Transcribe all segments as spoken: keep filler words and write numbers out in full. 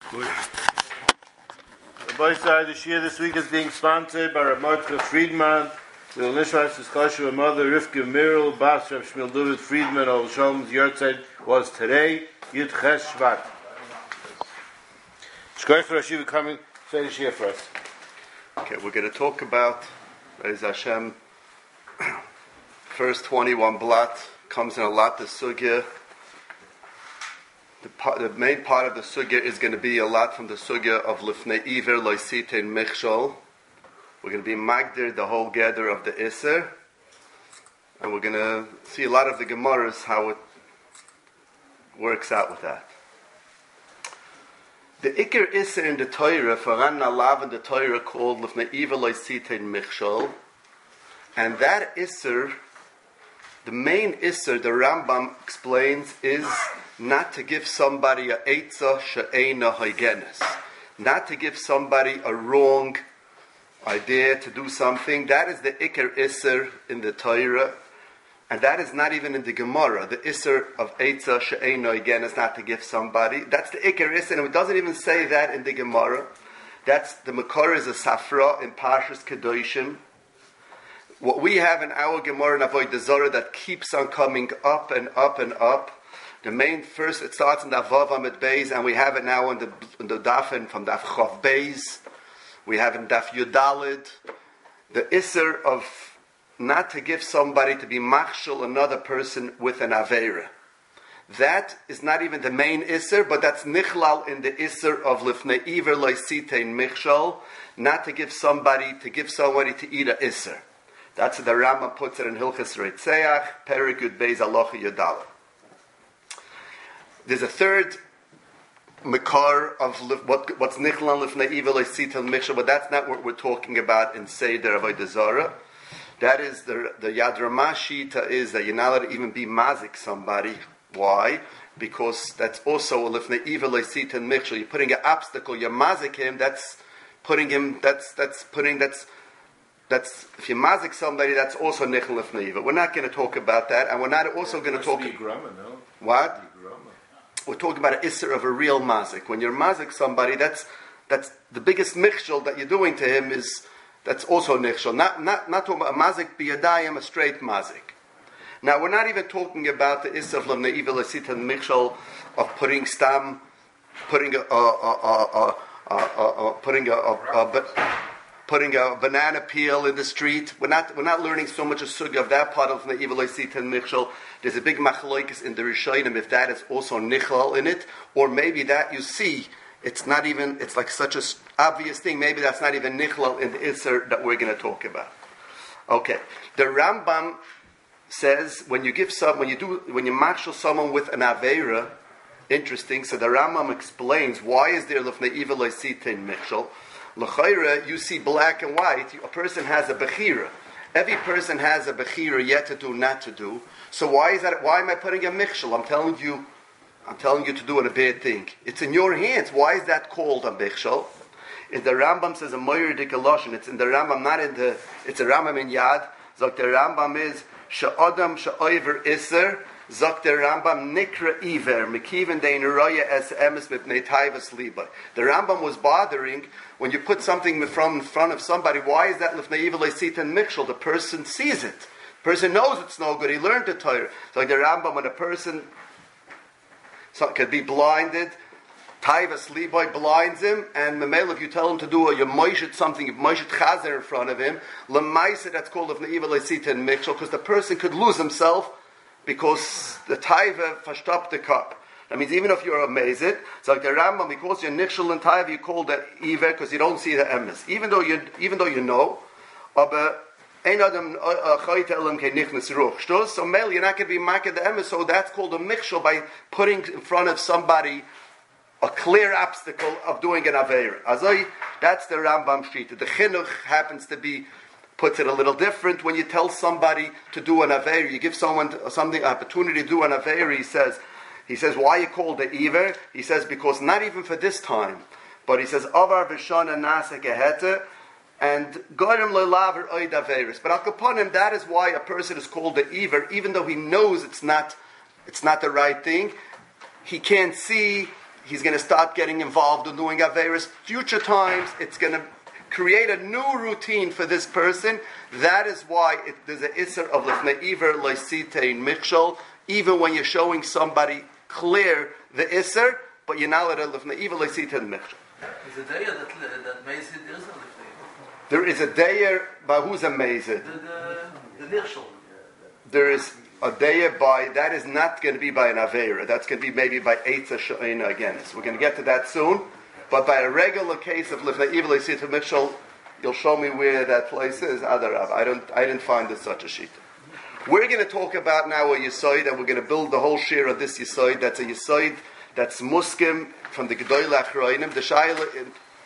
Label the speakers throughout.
Speaker 1: The boy side this year this week is being sponsored by Rav Mordechai Friedman. The Nishmas discussion with mother Rivka Mirel, Bas Rav Shmuel David Friedman of Shalom's Yahrzeit was today, Yud Ches Shvat. Shkoy for Rashiva coming, say the Shia for us.
Speaker 2: Okay, we're going to talk about Be'ez Hashem. First twenty-one blot comes in a lot the sugya. The, part, the main part of the sugya is going to be a lot from the sugya of Lifnei Iver Loisitein Michshol. We're going to be magdir the whole gather of the Isser, and we're going to see a lot of the Gemaras how it works out with that. The Iker Isser in the Torah, for Ran Nalav in the Torah called Lifnei Iver Loisitein Michshol, and that Isser, the main Isser, the Rambam explains, is not to give somebody a eitzah she'eina hygenes, not to give somebody a wrong idea to do something. That is the Iker Isser in the Torah, and that is not even in the Gemara. The Isser of eitzah she'eina hygenes, not to give somebody. That's the Iker Isser, and it doesn't even say that in the Gemara. That's the Makor is a Safra in Parshas Kedoshim. What we have in our Gemara in Avodah Zarah that keeps on coming up and up and up. The main first, it starts in the Vav Amid Beis, and we have it now in the in the Dafen from Daf Chav Beis. We have in Daf Yudalid the Isser of not to give somebody to be machshel another person with an Aveira. That is not even the main Isser, but that's Nichlal in the Isser of Lifnei Iver Loisitein Michshol, not to give somebody, to give somebody to eat a Isser. That's the Rambam puts it in Hilchas Reitzeach, Perek Yud Beis Alocha Yudalid. There's a third Makar of what, what's Nichlan Lifnei Iver Loisitein Michshol, but that's not what we're talking about in Seder Avodah Zarah. That is the the Yad Ramah Shita is that you're not allowed to even be mazik somebody. Why? Because that's also a Lifnei Iver Loisitein Michshol. You're putting an obstacle. You're mazik him. That's putting him. That's that's putting that's. That's if you mazik somebody, that's also nichel lifnei iver. We're not going to talk about that, and we're not also going to talk.
Speaker 1: Grama, no?
Speaker 2: What? We're talking about an isser of a real mazik. When you're mazik somebody, that's that's the biggest michshol that you're doing to him is that's also nichshol. Not not not talking about a mazik biyadayim, a straight mazik. Now we're not even talking about the isser of lifnei iver l'sita michshol of putting stam, putting a, a, a, a, a, a, a putting a. a, a, a putting a banana peel in the street. We're not we're not learning so much a sugya of that part of the Iver Loisitein Michshol. There's a big machloikis in the Rishonim if that is also nichlal in it, or maybe that you see it's not even it's like such a obvious thing. Maybe that's not even nichlal in the Isser that we're going to talk about. Okay, the Rambam says when you give some when you do when you machshel someone with an aveira, interesting. So the Rambam explains why is there lifnei Iver Loisitein Michshol. L'chayra, you see black and white. A person has a bechira. Every person has a bechira yet to do, not to do. So why is that? Why am I putting a michshel? I'm telling you, I'm telling you to do a bad thing. It's in your hands. Why is that called a michshel? In the Rambam says a moyer dikaloshin. It's in the Rambam, not in the. It's a Rambam in Yad. So the Rambam is she'adam she'oiver iser. Zok der Rambam nikra iver mekiven dein roya es emes mipnei taivas liba. The Rambam was bothering when you put something from in front of somebody. Why is that lifnei iver loisitein michshol? The person sees it. The person knows it's no good. He learned the Torah. So the Rambam, when a person so, could be blinded, taivas liba blinds him, and memel if you tell him to do a you moishet something, you moishet chazer in front of him, lemaisa that's called lifnei iver loisitein michshol because the person could lose himself. Because the taiva verstoppt the cup. That means even if you're amazed, it's like the Rambam, because you're nichshel and taiva, you call that iver because you don't see the emes. Even though you, even though you know, but ein adam chayte elam ke nichnas ruch. Shtos so mel, you're not going to be maked the emes. So that's called a michshel by putting in front of somebody a clear obstacle of doing an aveira. Azoi, that's the Rambam shita. The chinuch happens to be. Puts it a little different when you tell somebody to do an aveir. You give someone something opportunity to do an aveir. He says, he says, why you call the iver? He says because not even for this time, but he says avar v'shana nasa gehete and goyim lo'laver oid aveiris. But al kaponim, that is why a person is called the iver, even though he knows it's not, it's not the right thing. He can't see he's going to start getting involved in doing Averis. Future times, it's going to create a new routine for this person. That is why it, there's an Isser of Lefnei Iver Loisitein Michshol, even when you're showing somebody clear the Isser, but you're not allowed to Lefnei Iver Loisitein Michshol.
Speaker 3: Is a dayer that that makes it there is no
Speaker 2: There is a dayer by who's amazed.
Speaker 3: The the the Nirshal.
Speaker 2: There is a dayer by, that is not going to be by an Aveira. That's going to be maybe by Eitza Sha'ina again. So we're going to get to that soon. But by a regular case of Lifnei Iver Leisita Mitchell, you'll show me where that place is. Adarab. I don't. I didn't find this such a sheet. We're going to talk about now a Yisoid, and we're going to build the whole share of this Yisoid. That's a Yisoid that's Muskim from the Gedoyle Achroinim. The Shaila,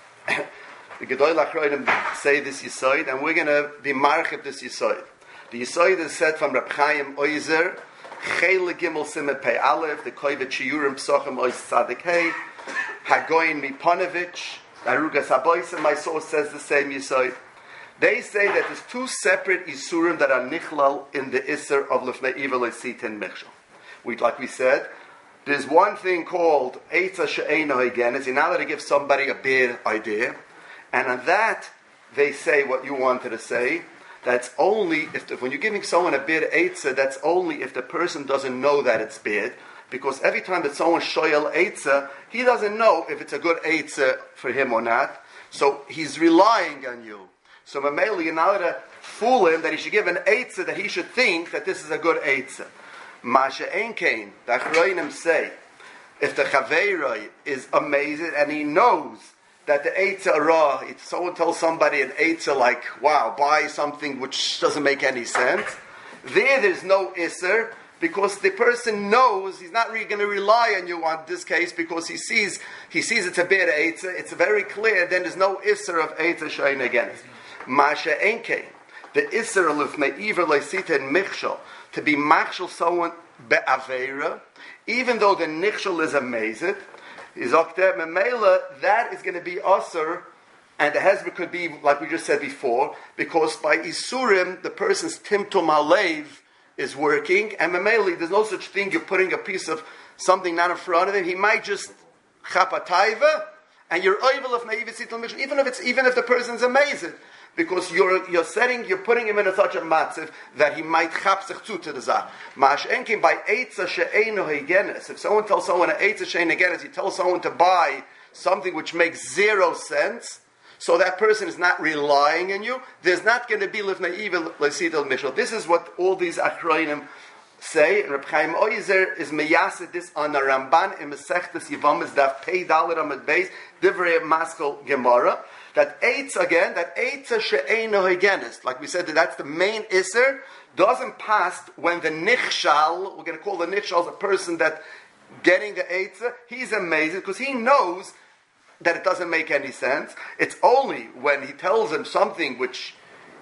Speaker 2: the Gedoyle Achroinim say this Yisoid, and we're going to be marchib this Yisoid. The Yisoid is said from Reb Chaim Oizer, Chele Gimel Simen Pei Aleph, the Koivet Shiurim Psochim Ois Tzadik Hey, Hagoyin Miponovich, Arugas Haboisim, my source says the same Yisoid. They say that there's two separate Isurim that are Nichlal in the Isser of Lefnei Iver Leisitin Michshol. We, like we said, there's one thing called Eitza She'eino again, is you're not allowed to give somebody a bad idea, and on that, they say what you wanted to say. That's only if the, when you're giving someone a bad eitzah, that's only if the person doesn't know that it's bad. Because every time that someone shoyel eitzah, he doesn't know if it's a good eitzah for him or not. So he's relying on you. So Mameli, you're not allowed to fool him that he should give an eitzah that he should think that this is a good eitzah. Masha Enkein, the Achroinim say, if the Chaveiroi is amazing and he knows that the Eitza Ra, if someone tells somebody an Eitza like, wow, buy something which doesn't make any sense, there there's no Isser, because the person knows he's not really going to rely on you on this case, because he sees he sees it's a bad Eitza, it's very clear, then there's no Isser of Eitza Shayin against. Masha Enke, the Isser of Lefnei Iver Leisita and Michshol, to be Machshol someone be'aveira, even though the Nichshol is amazing, is Okter Memela, that is going to be Asr, and the Hezbollah could be, like we just said before, because by Isurim, the person's Timtum Halev is working, and Memela, there's no such thing, you're putting a piece of something not in front of him, he might just Chapataiva, and you're Oivel of Naivisit Mission, even if it's even if the person's amazing, because you're you're setting, you're putting him in a, such a matziv that he might chapsich zu to the zah. Ma'ash enkim by eitza she'eino heigenes. If someone tells someone an eitza she'eino heigenes, he tells someone to buy something which makes zero sense, so that person is not relying on you. There's not going to be lifnei evil lesidel mishal. This is what all these achroinim say. And Reb Chaim Oizer is meyasid this on the Ramban in Masechtas Yivamis Daf Pei Dalet Amud Beis Divrei Maskal Gemara. That eitz again, that eitza she'eino heigenes, like we said, that that's the main isser, doesn't pass when the nichshal, we're going to call the nichshal the person that getting the eitza, he's amazing because he knows that it doesn't make any sense. It's only when he tells him something which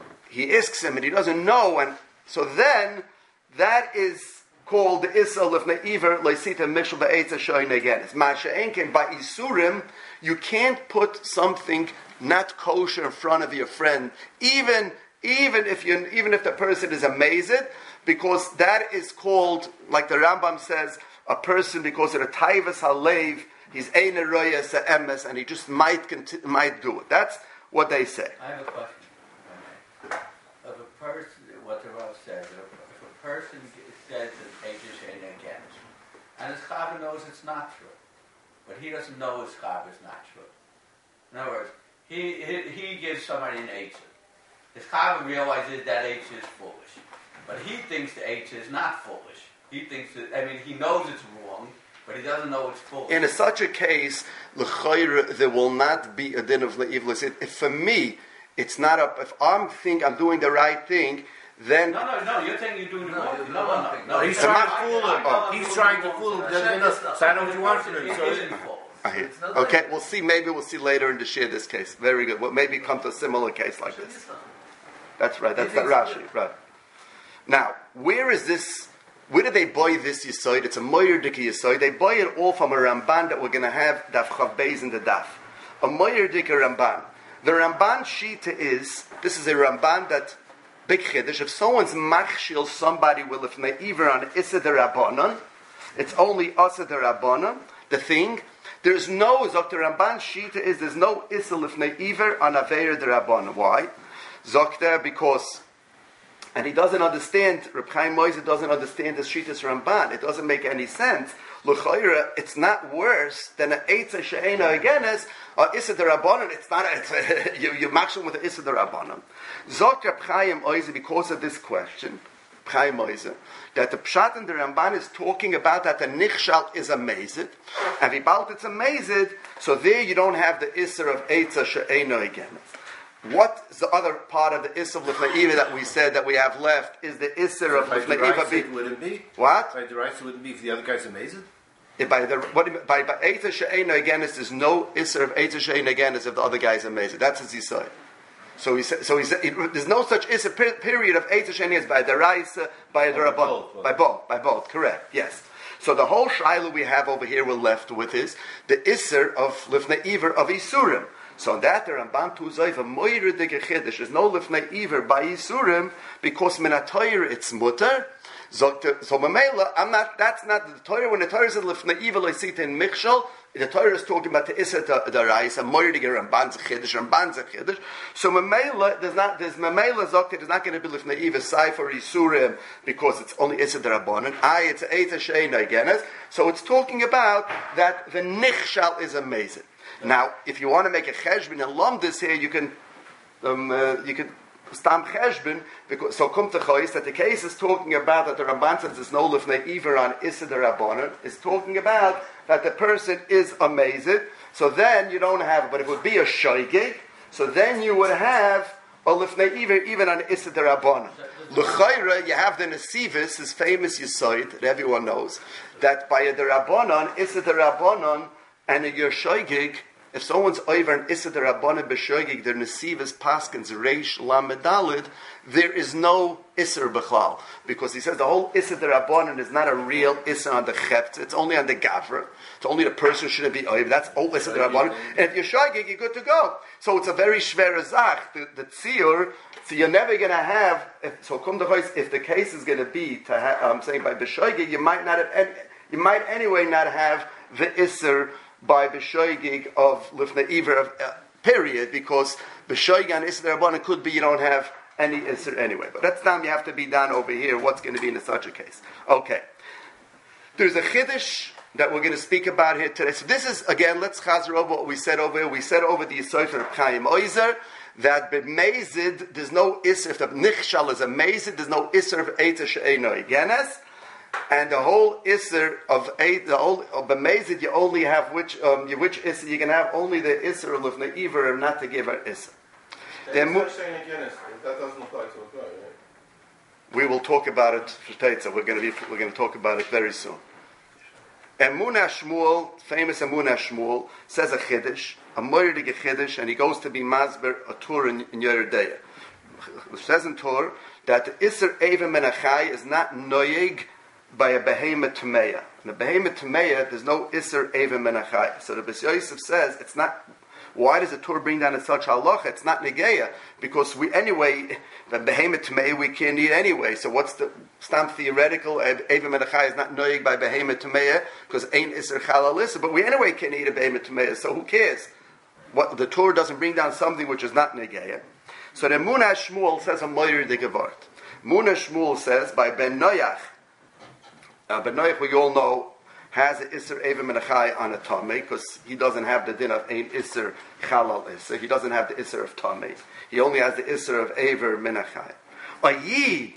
Speaker 2: he asks him and he doesn't know, and so then that is called the isser of neiver leisita mishal be'etza she'eino heigenes. Masha enkin by isurim, you can't put something not kosher in front of your friend, even even if you even if the person is amazed, because that is called, like the Rambam says, a person because of the taivas halev, he's ein royas emes, and he just might conti- might do it. That's what they say.
Speaker 4: I have a question. If a person, what the Rav says, if a person says that Eish ain't against, and his Chava knows it's not true, but he doesn't know his Chava is not true. In other words, He, he he gives somebody an eitzah. His Chava realizes that eitzah is foolish, but he thinks the eitzah is not foolish. He thinks that, I mean, he knows it's wrong, but he doesn't know it's foolish. In
Speaker 2: a, such a case, l'chayr, there will not be a din of le'ivlis. If for me, it's not a. If I'm think I'm doing the right thing, then
Speaker 4: no, no, no. You're saying you're doing the wrong thing. No, no, no, no.
Speaker 1: No, he's trying to fool him. Oh. He's trying to fool him. So I know what you want from him. So
Speaker 2: okay, we'll see. Maybe we'll see later in the share this case. Very good. Well, maybe come to a similar case like this. That's right. That's that Rashi. Right. Now, where is this? Where did they buy this Yisoid? It's a Moyer Diki Yisoid. They buy it all from a Ramban that we're going to have Daf Chav Beis in the Daf. A Moyer Diki Ramban. The Ramban Shita is, this is a Ramban that, big Chiddush, if someone's machshil somebody will if neiver on Issa de Rabbanon, it's only Asa de Rabbanon, the thing. There's no, Doctor Ramban Shita is, there's no Issa Lifnei Iver on Aveir de Rabban. Why? Zokter, because, and he doesn't understand, Reb Chaim Moiser doesn't understand the Shitas Ramban. It doesn't make any sense. L'chayra, it's not worse than an Eitza She'ena Agenes, or Issa de Rabbanon. It's not, it's a, you, you match him with the Issa de Rabbanon. Zokter Reb Chaim Moiser, because of this question, Chaim Moiser, that the Pshat in the Ramban is talking about that the Nichshal is a Mezid, and Vibalt it's a Mezid, so there you don't have the Isser of Eitza She'ena again. What is the other part of the Isser of Lifnei Iver that we said that we have left is the Isser of Lifnei Iver.
Speaker 1: It wouldn't be.
Speaker 2: What?
Speaker 1: By the right, it wouldn't be if the other guy's amazing.
Speaker 2: Yeah, by the what, by by Eitza She'ena again, there's no Isser of Eitza She'ena again as if the other guy's amazing. That's as he said. So he said, so he said, there's no such is a period of Eitza She'ena by the Raisa, by the Rabban, by both, by both, correct, yes. So the whole Shaila we have over here we're left with is the Isser of Lifnei Iver of Isurim. So that the Ramban Tuzayv a Moira de Gechidish, there's no Lifnei Iver by Isurim because Minatoyer it's mutter. So Mamela, I'm not. That's not the Torah. When the Torah says Lifnei Iver loisita in Michshol, the Torah is talking about the Issa the Rais, a Moira de Ramban Zechidish, Ramban Zechidish. So Mamela, there's not. There's Mamela Zokta. There's not going to be Lifnei Iver Saifer Isurim because it's only Issa the Rabbanon. I, it's Eitza She'ena Agenes. So it's talking about that the Nichshal is amazing. Now, if you want to make a cheshbon and lump this here, you can, um, uh, you can stam cheshbon, because so come to chois that the case is talking about that the Ramban says there's no lifnei iver on Issa the Rabbanon, is talking about that the person is amazed. So then you don't have, but it would be a shoygig. So then you would have a lifnei iver even on Issa the Rabbanon. L'chayra, you have the Nesivis, his famous Yisoid that everyone knows, that by the Rabbanon, Issa the Rabbanon, and a Yershoigig, if someone's over an Issa Rabbanan B'Shoigig, their Nesivas Paskins Reish Lamedalid, there is no Isser B'chlal. Because he says the whole Issa Rabbanan is not a real Issa on the Chept, it's only on the Gavra. It's only the person who shouldn't be over. That's all Issa Rabbanan. And if you're Shoigig, you're good to go. So it's a very Shver Zach, the, the Tzir, so you're never going to have, if, so come to Chois, if the case is going to be, to ha, I'm saying by B'Shoigig, you might not have, you might anyway not have the Isser by B'Shoigig of Lifnei Iver of uh, period, because B'Shoigig and Isser Rabbanan could be you don't have any Isser anyway. But that's time you have to be done over here. What's going to be in such a case? Okay. There's a Chiddush that we're going to speak about here today. So this is, again, let's chazer over what we said over here. We said over the Yisod of Chaim Oizer that b'mezid, there's no Isser, if the Nichshal is a Mezid, there's no Isser of Eitza She'ena Igenes. And the whole Isser of eight, the whole of B'mezid, you only have which um, you, which Isser you can have only the Isser of Lifnei Iver and not to give an Isser. Then mo-
Speaker 1: that doesn't apply to a guy, right?
Speaker 2: We will talk about it for Teitza. We're going to be we're going to talk about it very soon. Emunah Shmuel, famous Emunah Shmuel, says a Chiddush, a Moirdig Chiddush, and he goes to be Masber a Tur in, in Yeridea. It says in Tur that the Isser Eva Menachai is not Noyeg by a behemoth Tameya. In a behemoth Tameya, there's no Isser Eva Menachai. So the Bes Yosef says, it's not, why does the Torah bring down in such halacha? It's not Negeya, because we, anyway, the behemoth Tameya we can't eat anyway. So what's the, stamp theoretical, Eva Menachai is not Noyeg by behemoth Tameya, because ain't Isser Chalal Isser, but we anyway can't eat a behemoth Tameya, so who cares? What, the Torah doesn't bring down something which is not Negeya. So the Munah Shmuel says a Moyer de Gevart. Munah Shmuel says, by Ben Noyach, Uh, but Noach, we all know, has an Isser Eva Menachai on a Tomei, because he doesn't have the din of Ein Isser Chalal Isser. He doesn't have the Isser of Tomei. He only has the Isser of Eva Menachai. A Yid,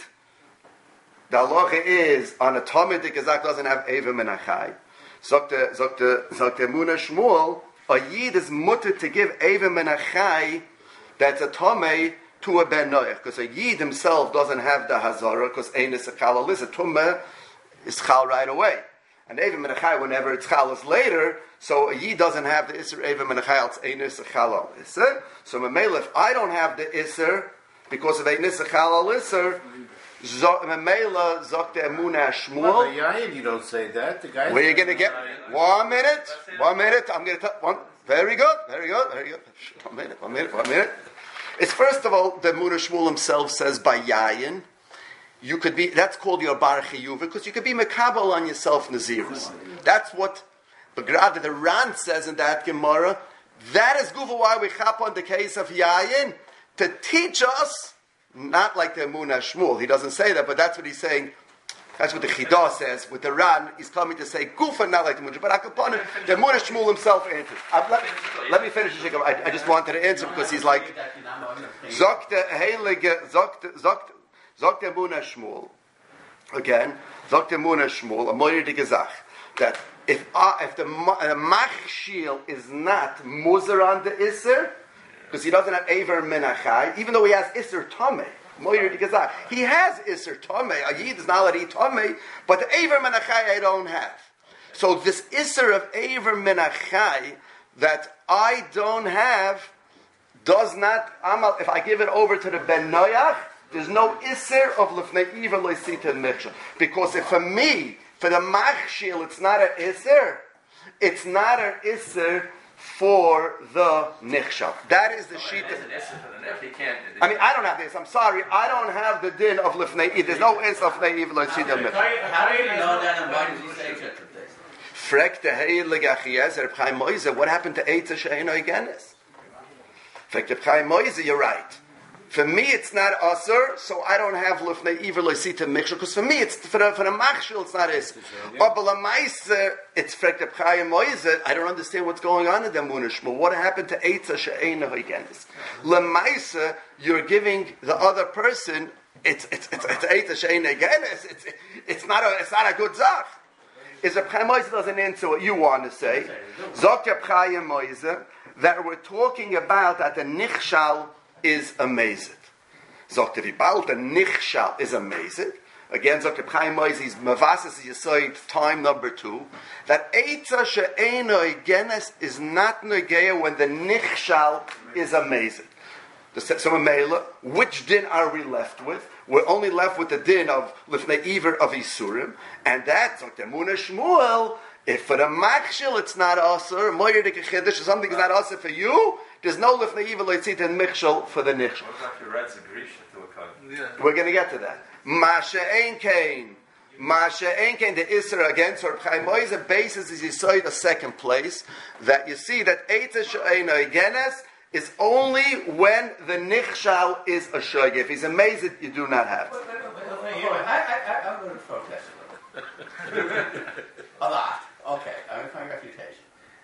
Speaker 2: the halacha is, on a Tomei, the Gezak doesn't have Eva Menachai. Zokte, Zokte, Zokte Munah Shmuel, a Yid is mutter to give Eva Menachai, that's a Tomei, to a Ben Noach, because a Yid himself doesn't have the Hazara, because Ein Isser Chalal Isser. Tumah is chal right away. And Eva Menachai, whenever it's chal is later, so a Yid doesn't have the Isser Eva Menachai, it's Ein Isser Chalal Isser. So Mamela, if I don't have the Isser, because of Ein Isser Chalal Isser, Mamela Zok the Emunah Shmuel.
Speaker 1: Well, the Yayin, you don't say that. The guy.
Speaker 2: Where are you going to get? One minute. One minute. I'm going to tell. One. Very good. Very good. Very good. One minute. One minute. One minute. It's first of all, the Emunah Shmuel himself says by Yayin. You could be, that's called your bar chiyuv, because you could be mekabel on yourself nazirus. That's what, But rather the Ran says in that Gemara, that is Gufa why we chap on the case of Yayin, to teach us, not like the Emunah Shmuel, he doesn't say that, but that's what he's saying. That's what the Chidah says. With the Ran, he's coming to say Gufa, not like the Emunah. But Akaponim, the Emunah Shmuel himself answers. Uh, let, let me finish the I, I just wanted to answer because he's like, Zokte Heilige, Zokte, Zokte, Zokte Emunah Shmuel, again, Zokte Emunah Shmuel, a Moire Gezach, that if uh, if the, the Machshil is not Muzer on the Isser, because he doesn't have Aver Menachai, even though he has Isser Tomei, he has Isser Tomei. A Yid is not allowed to eat Tomei, but the Aver Menachai I don't have. So this Isser of Aver Menachai that I don't have does not, Amal, if I give it over to the Ben Noyach, there's no Isser of Lefnei Iver Loisita and Michshel. Because if for me, for the Machshil, it's not an Isser, it's not an Isser for the Nichshel. That is the sheet. I mean, I don't have this. I'm sorry. I don't have the din of Lefnei Iver. There's no Isser of Lefnei Iver Loisita and Michshel.
Speaker 4: How do you know that and why does he say such a thing?
Speaker 2: Frek the Heilig Achiezer Chaim Moise. What happened to Eitza She'eno Igenis? Frek the Chaim Moise. You're right. For me, it's not Asur, so I don't have Lefnei Iver Loisita Michshel, because for me, it's for the, for the Machshel, it's not Isser. But B'lamaisa, it's Frek the Chaim Moise. I don't understand what's going on in the Emunah Shmuel. What happened to Eitza She'eno Igenis? Lamaisa, you're giving the other person, it's it's it's it's Eitza She'eno Igenis. It's it's not a it's not a good zach. Is Reb Chaim Moise doesn't answer what you want to say. Zok Reb Chaim Moise that we're talking about that the Nichshal is amazing. Zok Tevibal, the Nichshal is amazing. Again, Zok Reb Chaim Moise is Mavasis Yisoid time number two. That Eitza She'eno Igenes is not Negea when the Nichshal is amazing. So Mela, which din are we left with? We're only left with the din of Lifnei Iver of Isurim, and that's like the Emunah Shmuel. If for the Machshil it's not Asur, Moyer de Kechedesh, something is not Asur for you, there's no Lifnei Iver Loitzit and Michshel for the Nichshel. We're going to get to that. Masha Ein Kain. Masha Ein Kain, the Isra again, so Reb Chaim Moise basis is Yisoid a second place, that you see that Eitza She'eno Igenes is only when the Nichshal is a Shoig. If he's amazed, you do not have.
Speaker 4: Wait, wait, wait, wait, wait. I, I, I'm going to protest a little bit. A lot. Okay, I'm going to find refutation.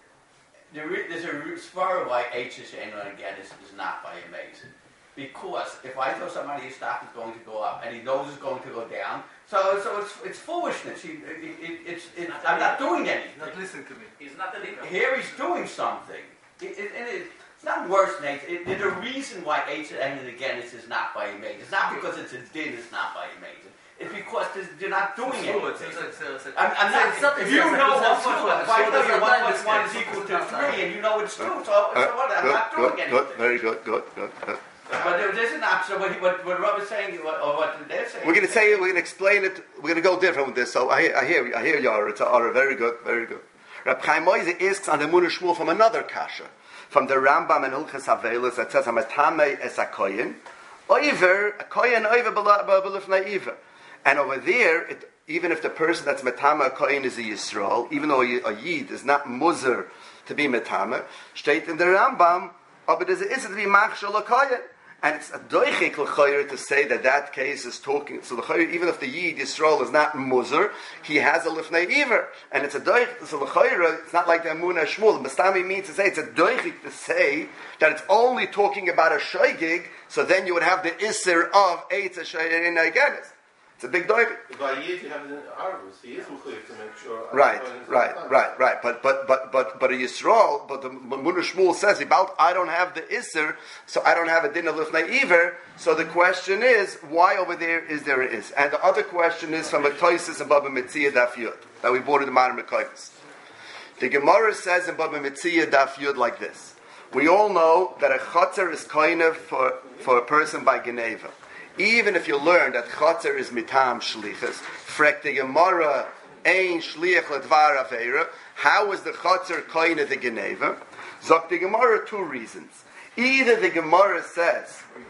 Speaker 4: There is, there's a root spur why H is and again is, is not by amazing. Because if I tell somebody his stock is going to go up and he knows it's going to go down, so so it's it's foolishness. He, it, it, it's it, I'm not doing anything.
Speaker 3: He's not listening to me. He's not the leader.
Speaker 4: Here he's doing something. It, it, it, it's not worse, Nate. It, it, the reason why H and again is, is not by amazing. It's not because it's a din. It's not by amazing. It's because they're not doing anything. I'm, I'm not. If you know what's two, if I tell you one plus one is equal to three, and you know it's two, so, so what? I'm
Speaker 2: good,
Speaker 4: not doing
Speaker 2: good,
Speaker 4: anything.
Speaker 2: Good, very good, good, good, good.
Speaker 4: But there, there's an option. What, what, what Rob is saying, or what they're saying.
Speaker 2: We're going to say it. We're going to explain it. We're going to go different with this. So I, I hear, I hear you. It's a very good, very good. Reb Chaim Moise asks on the Emunah Shmuel from another kasha, from the Rambam and Hilchas Havelis that says Hamatame es a koyin, oiver a koyin oiver b'lifnei iver. And over there, it, even if the person that's metama a koyin is a Yisrael, even though a Yid is not muzer to be metama, state in the Rambam, but is it to be machshel a koyin? And it's a doichik l'chayr to say that that case is talking. So l'chayr, even if the Yid Yisrael is not muzer, he has a lifnei iver, and it's a doich. So l'chayr, it's not like the Emunah Shmuel. Mastami means to say it's a doichik to say that it's only talking about a shoygig. So then you would have the iser of eitz a shoyin aganis. It's a big doichik.
Speaker 1: By Yid, you have the arvus. He is muchayv to make sure.
Speaker 2: Right, right, right, right. But but but but but a Yisrael, but the Emunah Shmuel says about I don't have the iser, so I don't have a din of lifnei iver. So the question is, why over there is there an is? And the other question is from a Toises and Baba Metzia Daf Yud that we brought in the Modern Mekoyves. The Gemara says in Baba Metzia Daf Yud like this: we all know that a chotzer is koinev for for a person by Geneva. Even if you learn that chotzer is mitam shlichus, frek the Gemara ein shliach ledvar aveira. How is the chotzer koine the Geneva? Zok the Gemara two reasons. Either the Gemara says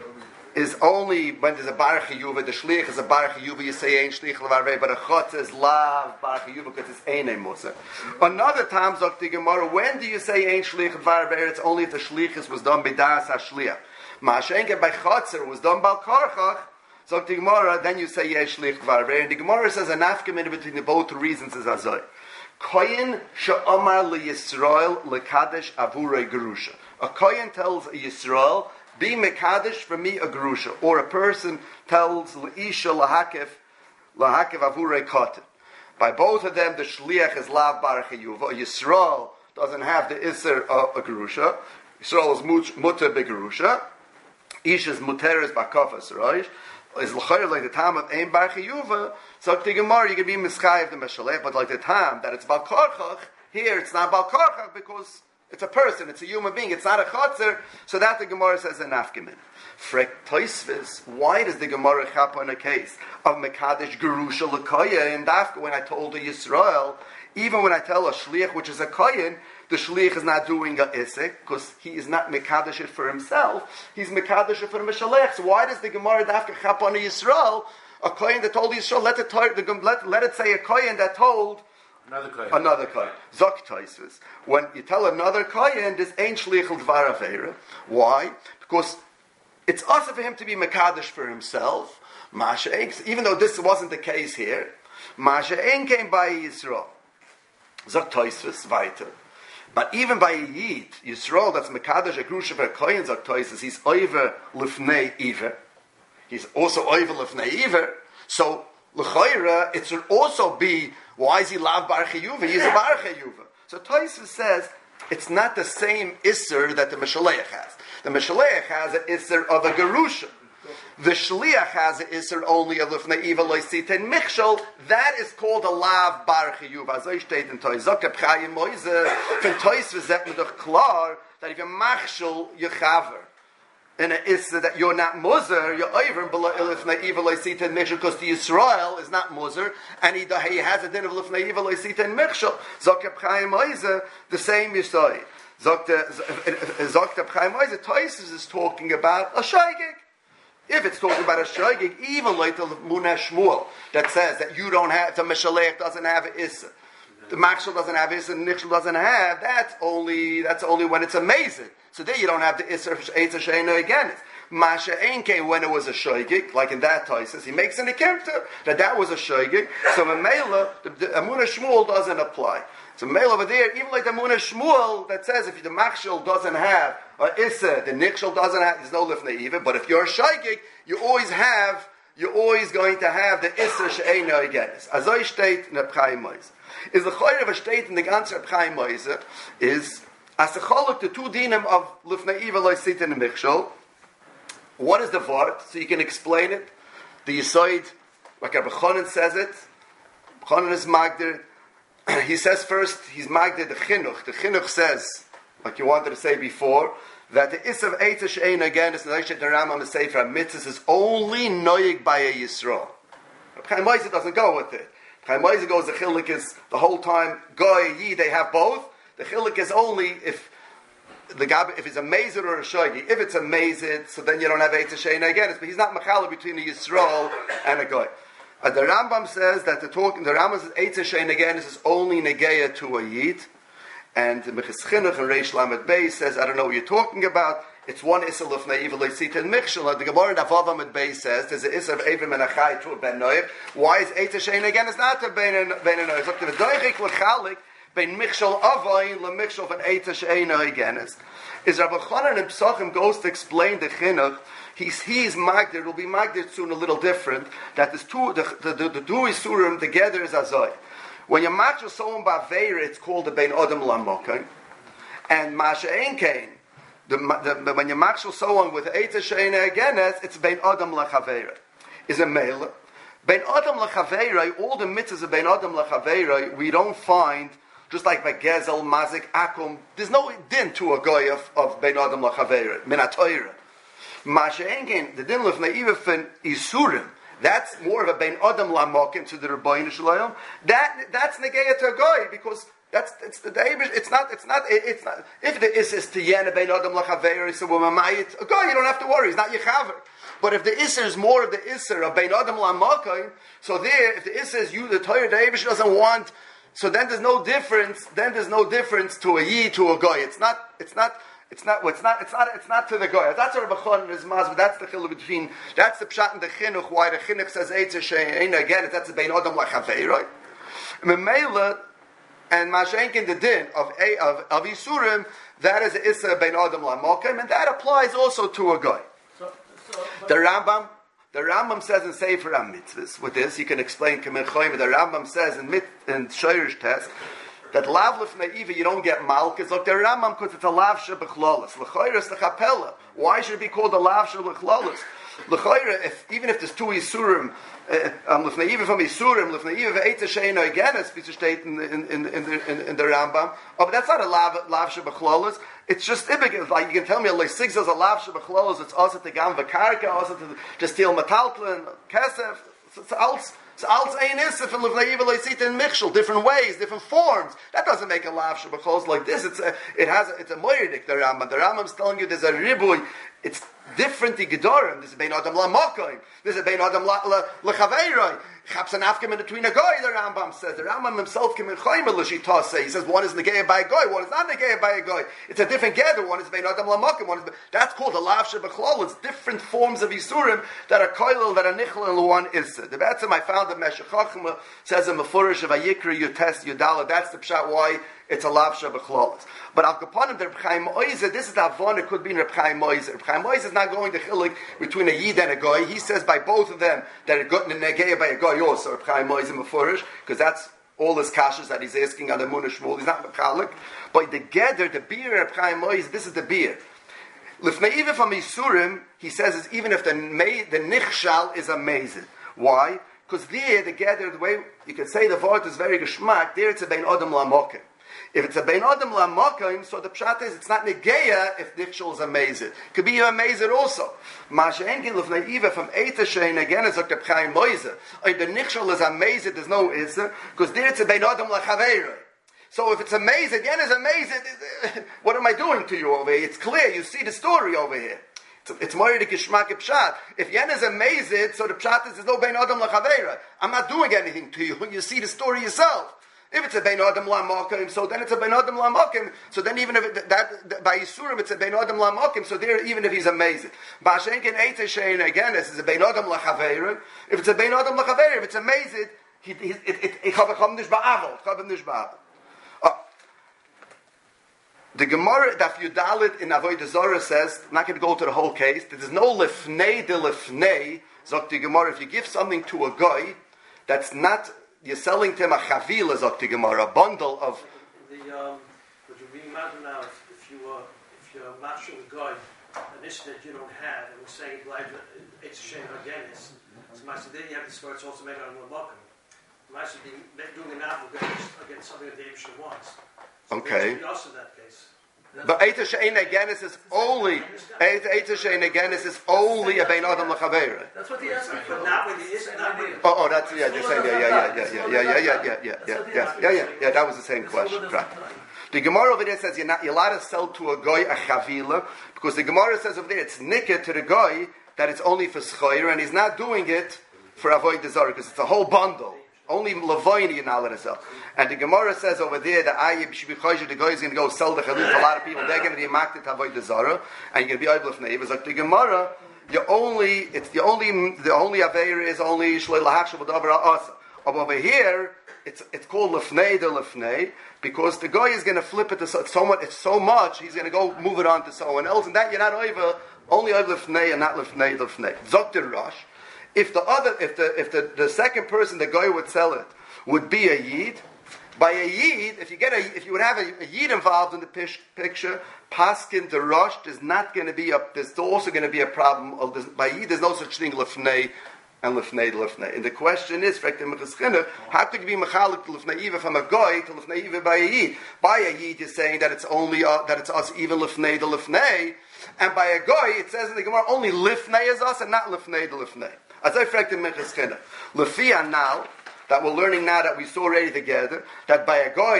Speaker 2: is only when there's a bar chiyuva. The shliach is a bar chiyuva. You say ain't shlich levarvei, but a chotz is lav bar chiyuva because it's einay musa. Another time, zok the Gemara, when do you say ain't shlich levarvei? It's only if the shlichus was done b'das hashliach. Ma'ashenke by chotzer was done bal karchach. Zok the Gemara, then you say yesh shlich levarvei. And the Gemara says an afkamin between the both reasons is azoy. Koyin she'omar leYisrael lekadesh avurei gerusha. A koyin tells a Yisrael, be mekadesh for me a gerusha, or a person tells leisha lahakef lahakef avurei kotin. By both of them, the shliach is lav bar chiyuva. A Yisrael doesn't have the iser of a gerusha. Yisrael is muter begerusha. Ish is muteres bakofas roish. Is l'chayr like the time of ein bar chiyuva. So the Gemara you can be mischayev the meshalech, but like the time that it's bal karchach, here it's not bal karchach because it's a person, it's a human being, it's not a chotzer. So that the Gemara says an afkimin. Frek Toisvis, why does the Gemara chap on a case of mekadesh gerusha l'koya in Dafka when I told the Yisrael, even when I tell a shliach which is a koyin, the shliach is not doing a isik because he is not mekadesh it for himself. He's mekadesh it for the meshalech. So why does the Gemara Dafka chap on a Yisrael, a koyin that told Yisrael? Let it let, let it say a koyin that told
Speaker 1: Another kohen.
Speaker 2: Another kohen. Zok Toisvis. When you tell another kohen, this ain't shlichul dvar avera. Why? Because it's also for him to be mekadesh for himself. Masha ein, even though this wasn't the case here. Masha ein came by Yisrael. Zok Toisvis weiter. But even by a Yid, Yisrael that's mekadesh a grusha for a kohen, Zok Toisvis, he's over lifnei iver. He's also over lifnei iver. So l'chayra, it should also be. Why is he lav bar chiyuva? He's a bar chiyuva. So Tosfos says it's not the same isser that the Meshaleach has. The Meshaleach has an isser of a gerusha. The shliach has an isser only of lifnei iva loisiten michshol. That is called a lav bar chiyuva. As I state in Tosfos, Zokep Moise from Tosfos zet me doch klar that if you machshol you chaver. In an issa that you're not muzer, you're over lifnei iva loisiten michshol because the Yisrael is not muzer, and he, he has a din of lifnei iva loisiten michshol. Zokep Chaim Moise, the same Yisrael. Zokep Chaim Moise, Tosfos is talking about a shaygig. If it's talking about a shaygig, even like the Muneh Shmuel that says that you don't have, the Meshalech doesn't have an issa, the Machshel doesn't have issa, and Nichshel doesn't have. That's only that's only when it's amazing. So there you don't have the issa eitza sheina again. Masha Einke when it was a shaygig, like in that Tosfos, he makes an ikemta that that was a shaygig. So Mamela, the, the Muneh Shmuel doesn't apply. So Mamela over there, even like the Muneh Shmuel that says if the Machshel doesn't have or Issa, the Nichshel doesn't have, there's no lifnei iva. But if you're a shaygig, you always have, you're always going to have the Issa she'ena again. As I state in the Chaim Moise, is the chayr of a state in the ganze Chaim Moise is as the cholok the two dinim of lifnei iva loisit and Michshel. What is the vart? So you can explain it. The Yisoid, like Rabbi Chonin says it. Chonin is magdir. He says first, he's magdir the chinuch. The chinuch says, like you wanted to say before, that the is of Eitz She'ein again is the Rambam the Sefer HaMitzvahs is only noyig by a Yisrael. Chaim Moise doesn't go with it. Chaim Moise goes, the chilik is the whole time, goy, yi, they have both. The chilik is only if the gab, if it's a mazid or a shogi. If it's a mazid, so then you don't have Eitz She'ein again. But he's not mechala between a Yisrael and a goy. Uh, the Rambam says that the talk, the Rambam says Eitz She'ein again is only negeya to a yid. And Meches Chinuch and Reish Lamed Beis says, I don't know what you're talking about. It's one Issa Lufnei Iva Leisita and Michshel. The Gemara in Avav Lamed Beis says, there's an Issa of Avram and Achai to a Ben Noyev. Why is Eitz She'ein again? It's not a Ben Noyev. So the Doichik L'chalik, Ben Michshel Avayin, LeMichshel van Eitz She'ein again. Is Rabbi Chanan and Psachim goes to explain the Chinuch. He's, he's Magdir, it will be Magdir soon a little different, that there's two, the, the, the, the two Isurim together is Azoi. When you match someone ba'veira, it's called the bein adam lamokai, and masha ein kain. The, the, when you match someone with eitz she'eina again, it's bein adam lachaveira. Is a male bein adam lachaveira. All the mitzvahs of bein adam lachaveira we don't find just like by gezel, mazik, akum. There's no din to a guy of, of bein adam lachaveira min ha'torah. Masha ein kain. The din lefnei iva fin isurim. That's more of a bein adam lamokim to the Rebbeinu Shalom. That that's negeya to a goy because That's it's the David. It's not. It's not. It's not. If the is is tiyana bein adam lachaver is a woman mayit. Okay, you don't have to worry. It's not yechaver. But if the isser is more of the isser of bein adam lamakayim, so there, if the isser is you, the Torah David doesn't want. So then there's no difference. Then there's no difference to a yid to a guy. It's not. It's not. It's not. It's not. It's not. It's not to the guy. That's what Rabbi Chon is mas. But that's the chiluk between. That's the pshat in the chinuch. Why the chinuch says eitz shein again? That's the bein adam lachaver, right? Memela. And Mashenkin the din of a of, of Isurim, that is Issa ben Adam Lamokim, and that applies also to a guy. So, so, the Rambam, the Rambam says in Sefer HaMitzvahs, with this you can explain Kemen Choyim. The Rambam says in mit in Shoirish test that lav lefneiva you don't get malchus. Look, the Rambam because it's a lav shebechlolos. L'choyres lechapella. Why should it be called a lav shebechlolos? L'choyre, if even if there's two Isurim. Um, Lefneiva from Isurim, Lefneiva Eitz Sheina again, as it's stated in in in in the, in, in the Rambam. Oh, but that's not a lav lav shebachlolos. It's just ibig. Like you can tell me, like six is a lav shebachlolos. It's also to gam v'karka, also to to steal metaltlin, kesef. It's als it's als ein isif and Lefneiva loisita in michshel, different ways, different forms. That doesn't make a lav shebachlolos like this. It's a it has a, it's a moiridik. The Rambam. The Rambam's telling you there's a ribuy. It's different to Gedorim. This is Bein Adam LaMakoim. This is Bein Adam LaChaveiroi. Chaps and Afkim in between a guy, the Rambam says. The Rambam himself came in Chayma L'Shitase. He says one is negated by a guy, one is not negated by a guy. It's a different gather. One is Bein Adam LaMakoim. One is that's called a Lav Shebechlol. It's different forms of Yisurim that are Koilel, that are Nichel, and one is the Betzim I found that Meshech Chachma says in Mefurish of Ayikra Yutest Yudala. That's the pshat why it's a Lav Shebechlolos. But Al Kapanim, the Reb Chaim Oizer, this is the Avon, it could be in Reb Chaim Oizer. Reb Chaim Oizer is not going to chilik between a Yid and a Goy. He says by both of them that it got negayah by a Goy also, Reb Chaim Oizer Mefurish, because that's all his kashas that he's asking on the Munah Shmuel. He's not Mechalik. But the Geder, the beer Reb Chaim Oizer, this is the beer. Lifneiva from Yisurim, he says, is even if the the Nichshal is amazing. Why? Because there, the Geder, the way you can say the word is very geschmack, there it's a Bein Adam Lamokim. If it's a Bein Adam LaMakim, so the pshat is it's not negeya if Nichshel is amazing. It could be amazing also. Masha Engel of Naiva from Eita Shein again is like the Chaim Moiser. If the Nichshel is amazing, there's no Isser, because there it's a Bein Adam LaChaveiroi. So if it's amazing, again is amazing, what am I doing to you over here? It's clear, you see the story over here. It's more the Kishmak Pshat. If Yen is amazing, so the Pshat is there's no Bein Adam LaChaveiroi. I'm not doing anything to you. You see the story yourself. If it's a Bein Adam LaMakim, so then it's a Bein Adam LaMakim. So then even if it, that, that by Yisurim it's a Bein Adam LaMakim, so there even if he's amazing. Ba'ashenkin Eitz Shein again, this is a Bein Adam LaChaveiroi. If it's a Bein Adam LaChaveiroi, if it's amazing, he he it it chavacham nish ba'avel, chavacham nish ba'avel. The Gemara Daf Yudalit in Avodah Zarah says, I'm not going to go to the whole case. There is no lifnei de lifnei. Zok the Gemara, if you give something to a guy that's not. You're selling to him a chavila, Zok Gemara, a bundle of.
Speaker 5: The um, would you be mad now if, if you uh, if you're matching a guy an issue that you don't have, and we're saying like it's a shame again is. So my then you have this word it's also made on the welcome. I should be doing an apple against something that the Abishah wants. So
Speaker 2: okay.
Speaker 5: Also in that case.
Speaker 2: But Eita Shein Agenis is only Eita Shein Agenis is only a Bein Adam LaChaveiroi.
Speaker 3: That's what he asked me for.
Speaker 5: But not with the isn't not with.
Speaker 2: Oh, oh, that's yeah. They're saying yeah, yeah, yeah, yeah, yeah, yeah, yeah, yeah, yeah, yeah, yeah, yeah, yeah, yeah. That was the same question. Right. The Gemara over there says you're not you're allowed to sell to a guy a chavila because the Gemara says over there it's nicker to the guy that it's only for schayr and he's not doing it for avoid desire because it's a whole bundle. Only Lavoini you're not allowed to sell. And the Gemara says over there that Ayib should be chayshah, the guy is going to go sell the chalul to a lot of people. They're going to be makted to avoid the zara, and you're going to be able to neighbors. Like the Gemara, you only it's the only the only aveir is only shlei lahachshav v'davar asa. Over here, it's it's called lefnei de lefnei because the guy is going to flip it to so, so much. It's so much he's going to go move it on to someone else, and that you're not over only over lefnei and not lefnei lefnei. Zok the Rosh. If the other, if the if the, the second person, the guy would sell it, would be a yid. By a yid, if you get a, if you would have a, a yid involved in the pish, picture, paskin the rush, there's not going to be a. There's also going to be a problem of this. By yid, there's no such thing lefnei and lefnei lefnei. And the question is, how could you be mechalik lefnei even from a guy to lefnei even by a yid? By a yid, you're saying that it's only uh, that it's us even lefnei to lefnei, and by a guy, it says in the Gemara only lefnei is us and not lefnei to lefnei. As I fraged in Mecheschena. Lefia now, that we're learning now that we saw already together, that by a guy,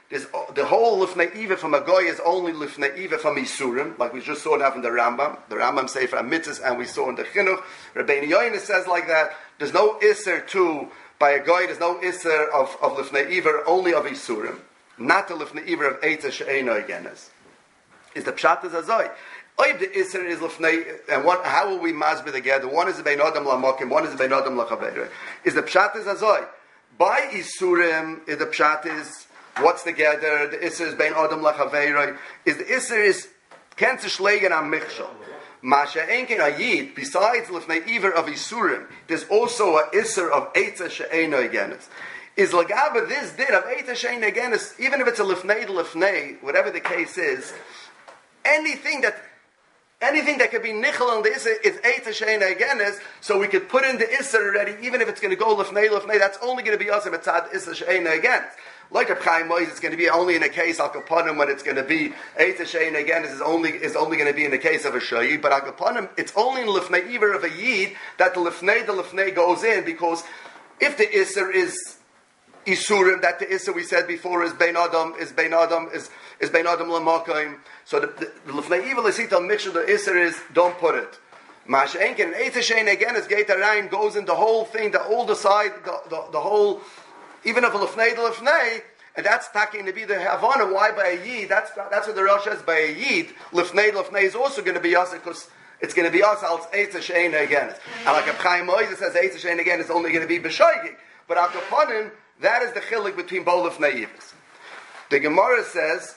Speaker 2: There's, the whole Lifnei Iva from a Goy is only Lifnei Iva from Isurim, like we just saw now from the Rambam. The Rambam say for Mitzvahs, and we saw in the Chinuch. Rabbeinu Yoina says like that. There's no Isser too by a Goy. There's no Isser of, of Lifnei Iva, only of Isurim. Not the Lifnei Iva of Eitza She'eino Agenes. Is the Pshat is Azoi. Oib the Isser is Lifnei, and one, how will we masbid together? One is the Bein Adam Lamokim, one is the Bein Adam Lachaveira. Is the Pshat is Azoi. By Isurim, the Pshat is, what's together? The Isser is Bein Adam Lachaveira. Is the Isser is, Ken Tishlegen Am Michshol. Masha Enken Ayid, besides Lifnei Iver of Isurim, there's also a Isser of Eitza She'eino Agenes. Is Lagaba this din of Eitza She'eino Agenes, even if it's a Lifnei to Lifnei, whatever the case is, anything that anything that could be Nichel on the Isser, it's Eitza She'eino Agenes, so we could put in the Isser already, even if it's going to go Lifnei Lifnei, that's only going to be us if it's Tzad Isser She'eino Agenes. Like a Chaim Mois, it's going to be only in a case Al Kaponim when it's going to be Eitza She'eino Agenes is only is only going to be in the case of a Shayid, but Al Kaponim it's only in Lifnei Iver of a Yid that the Lifnei the Lifnei goes in, because if the Isser is Isurim, that the Isser we said before is Bein Adam is Bein Adam is is Bein Adam Lamakayim. So the, the, the Lifnei Iver L'sita Mikshel the Isser is don't put it. Masha Enken Eitza She'eino Agenes Geit Arayin goes in the whole thing, the older side, the the, the whole. Even if a lefnei to lefnei, and that's talking to be the havana. Why by a yid? That's that's what the Rosh says by a yid. Lefnei to lefnei is also going to be us because it's going to be us. Als Eitza She'eino Agenes. And like a Chaim Moises says, Eitza She'eino Agenes is only going to be b'shoigig. But al kaponim, that is the chilik between both lefnei yivas. The Gemara says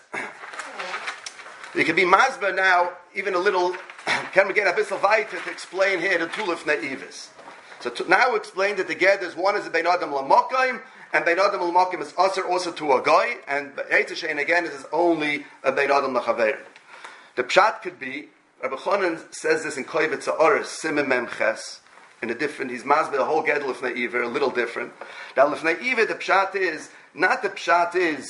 Speaker 2: you can be masba now. Even a little. Can we get a bissel weiter to explain here the two lefnei yivas? So to, now we explained that together is one is the Bein Adam Lamakayim. And Bein Adam L'Makim is Aser also to a guy, and Eitza She'eino Agenes is only a Bein Adam L'Chaver. The Pshat could be, Rabbi Chonon says this in Kovetz Ha'oros, Simon Mem Ches, in a different, he's masbeh the whole Gedel Lifnei Iver, a little different. Now Lifnei Iver, the Pshat is, not the Pshat is,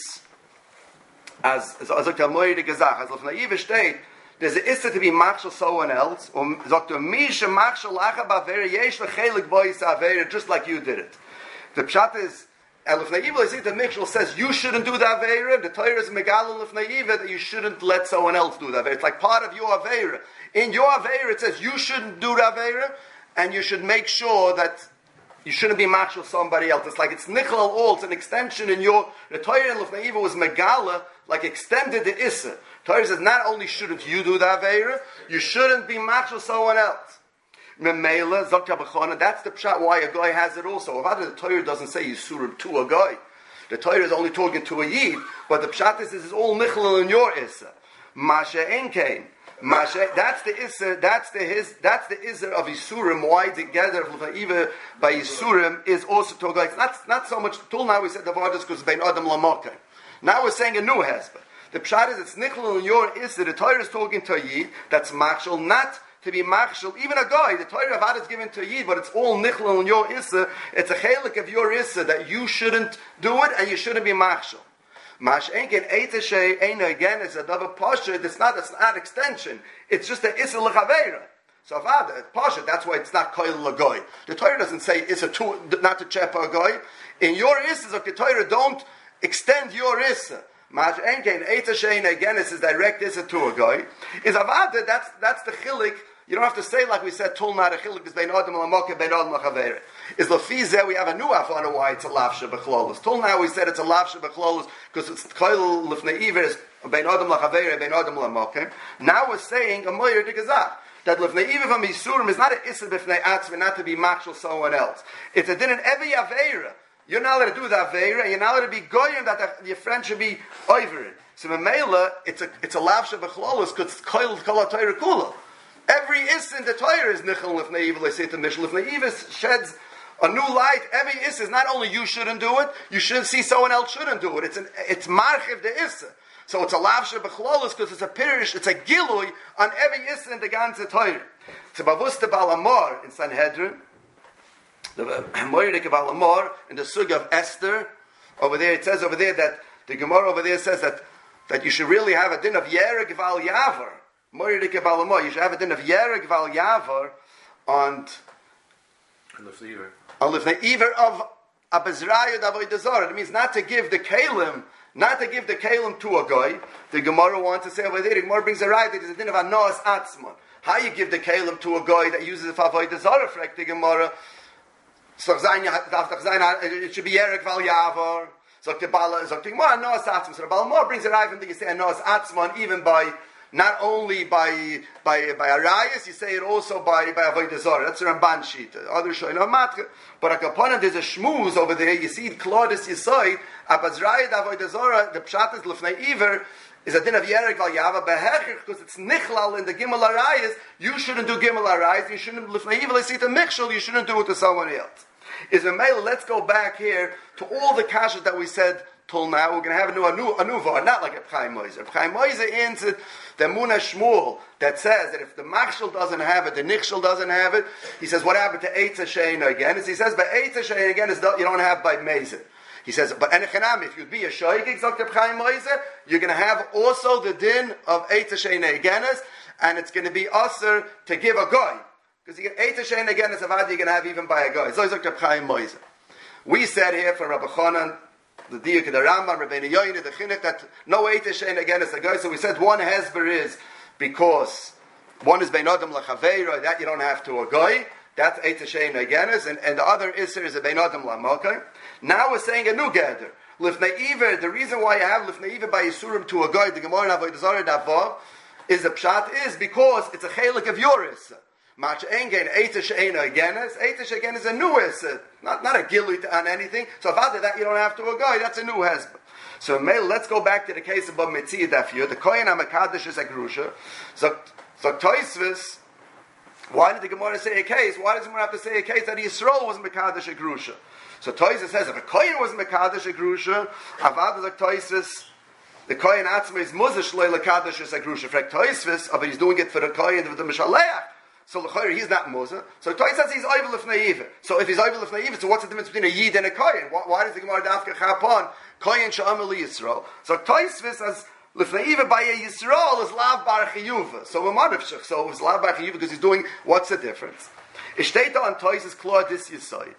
Speaker 2: as as as Moed Gezach, as Lifnei Iver state, there's an issa to be machshel someone else, or Doctor Misha machshel lacha b'avera yesh lechelik bois avera, just like you did it. The Pshat is, and Lifnei Iver, the Mikshel says you shouldn't do the Aveira. The Torah is Megal Lifnei Iver that you shouldn't let someone else do the Aveira. It's like part of your Aveira. In your Aveira, it says you shouldn't do the Aveira, and you should make sure that you shouldn't be machshel somebody else. It's like it's Nichel all. It's an extension in your. The Torah in Lifnei Iver was Megala, like extended the Issa. Torah says not only shouldn't you do the Aveira, you shouldn't be machshel someone else. Memela, Zokta B'chona, that's the pshat why a guy has it also. If the Torah doesn't say Yisurim to a guy, the Torah is only talking to a Yid, but the pshat is, is all Nichlal in your Issa. Masha Enkein. Masha, that's the Issa, that's the his, that's the Issa of Yisurim, why together, even by Yisurim, is also to a guy. It's not, not so much, till now we said the Vardas because Bein Adam Lamakay. Now we're saying a new husband. The pshat is, it's Nichlal in your Issa, the Torah is talking to a Yid, that's Machshel, not to be machshel, even a guy, the Torah of Ad is given to a Yid, but it's all nichlal in your issa, it's a chelik of your issa, that you shouldn't do it, and you shouldn't be machshel. Mash enken Eitza She'eino Agenes is a double pasha, it's not, it's not extension, it's just an issa l'chaveira. So if Ad, pasha, that's why it's not koil l'goy. The Torah doesn't say issa to, not to chepa a goy. In your issa, of the Torah, don't extend your issa. Mash enken Eitza She'eino Agenes is direct issa to a goy. Is Avada, that's, that's the chilik. You don't have to say like we said, Tul not a chilik is bein adam l'mokem bein adam l'chavere. Is lefizeh we have a new afana why it's a lavsha b'chlolos. Till now we said it's a lavsha b'chlolos because it's koil lefnei iver is bein adam l'chavere bein adam l'mokem. Now we're saying a moyer de gazach that lefnei iver from Yisurim is not an issa b'fnei atzmi, not to be machshel someone else. It's a din in every aveira. You're not allowed to do the aveira, and you're not allowed to be goyim that your friend should be over it. So Mamela, it's a it's a lavsha b'chlolos because it's koil kol ha'torah kula. Every is in the Torah is nichel lifnei iver. They say to Mishnah lifnei iver sheds a new light. Every is is not only you shouldn't do it, you shouldn't see someone else shouldn't do it. It's an it's marchiv the issa. So it's a lavsha b'chlolos because it's a pirish, it's a gilui on every issa in the ganze Torah. It's a bavusta balamor in Sanhedrin. The Moedik of Alamor in the Sug of Esther. Over there it says over there that the Gemara over there says that that you should really have a din of yereg val yavar. Moedik of Alamor, you should have a din of yereg val yavar on on the Iver of Abizraya Davoy Dazor. It means not to give the kalim not to give the kalim to a guy. The Gemara wants to say over there, the Gemara brings a right, that is a din of anos atzman. How you give the kalim to a guy that uses a favoid zara, frek the Gemara. It should be Eric Val Yavar. So the Bala, so the Gemara anos atzman. So the Balmor brings a right from the you say anos atzman, even by not only by by by arayas, you say it also by by avodah zarah. That's the Ramban sheet. Other shoyna matre, but upon it there's a shmuz over there. You see Claudius Yisoid abazrayed avodah zarah. The pshat is lefnei iver is a din of yerek val yava behecher because it's nichlal in the gimel arayas. You shouldn't do gimel arayas. You shouldn't lefnei iver. See the michshel. You shouldn't do it to someone else. Is a male. Let's go back here to all the kashas that we said. Till now, we're going to have a new a new a new var, not like a Chaim Moiser. Chaim Moiser answered the Muna Shmuel that says that if the Machshel doesn't have it, the Nichshel doesn't have it. He says, what happened to Eitz Hashem again? As he says, but Eitz Hashem again is you don't have by Mezer. He says, but Enechanami, if you'd be a Shoigig, Doctor Chaim Moiser, you're going to have also the din of Eitz Hashem again, and it's going to be usher to give a guy because Eitz Hashem again is a vad you're going to have even by a guy. So Doctor Chaim Moiser. We said here from Rabbi Chanan. The Diyuk of the Rambam, Rabbeinu Yoini, the Chinuch, that no Eitz Hashem again is a guy. So we said one hesber is because one is Bein Adam Lachaveira, that you don't have to a guy. That's Eitz Hashem again is, and, and the other Isser is a Bein Adam Lamokai. Now we're saying a new gather. Lifnei Iver, the reason why you have Lifnei Iver by Yisurim to a guy, the Gemara and Avodah Zarah Davav, is the Pshat is because it's a chelik of your Isser. Mach engen Eitz Sheina again is Eitz again is a new Isser, not not a gilut on anything. So if after that you don't have to a guy, that's a new husband. So male, let's go back to the case of Mitzia Dafir. The Kohen Hamakadosh is a grusha. So so Toisvis. Why did the Gemara say a case? Why does the Gemara have to say a case that Yisrael was Mekadosh a grusha? So Toisvis says if a Kohen was Mekadosh a grusha, Avad like Toisvis. The Kohen Atzma is Muzish Leila Kadosh is a grusha. For Toisvis, but he's doing it for the Kohen of the Mishaleach. So l'chayr he's not Musa. So Toy says he's Oivel of Naiva. So if he's Oivel of Naiva, so what's the difference between a Yid and a Kohen? Why, why does the Gemara Dafka Chapon Kohen Sha'am Eli Yisrael? So Toy says as L'fnaiva by a Yisrael is Lav Bar Chiyuva. So a Marivshach. So it's Lav Bar Chiyuva because he's doing what's the difference? Ishteta on Toys is Claude this Yisoid.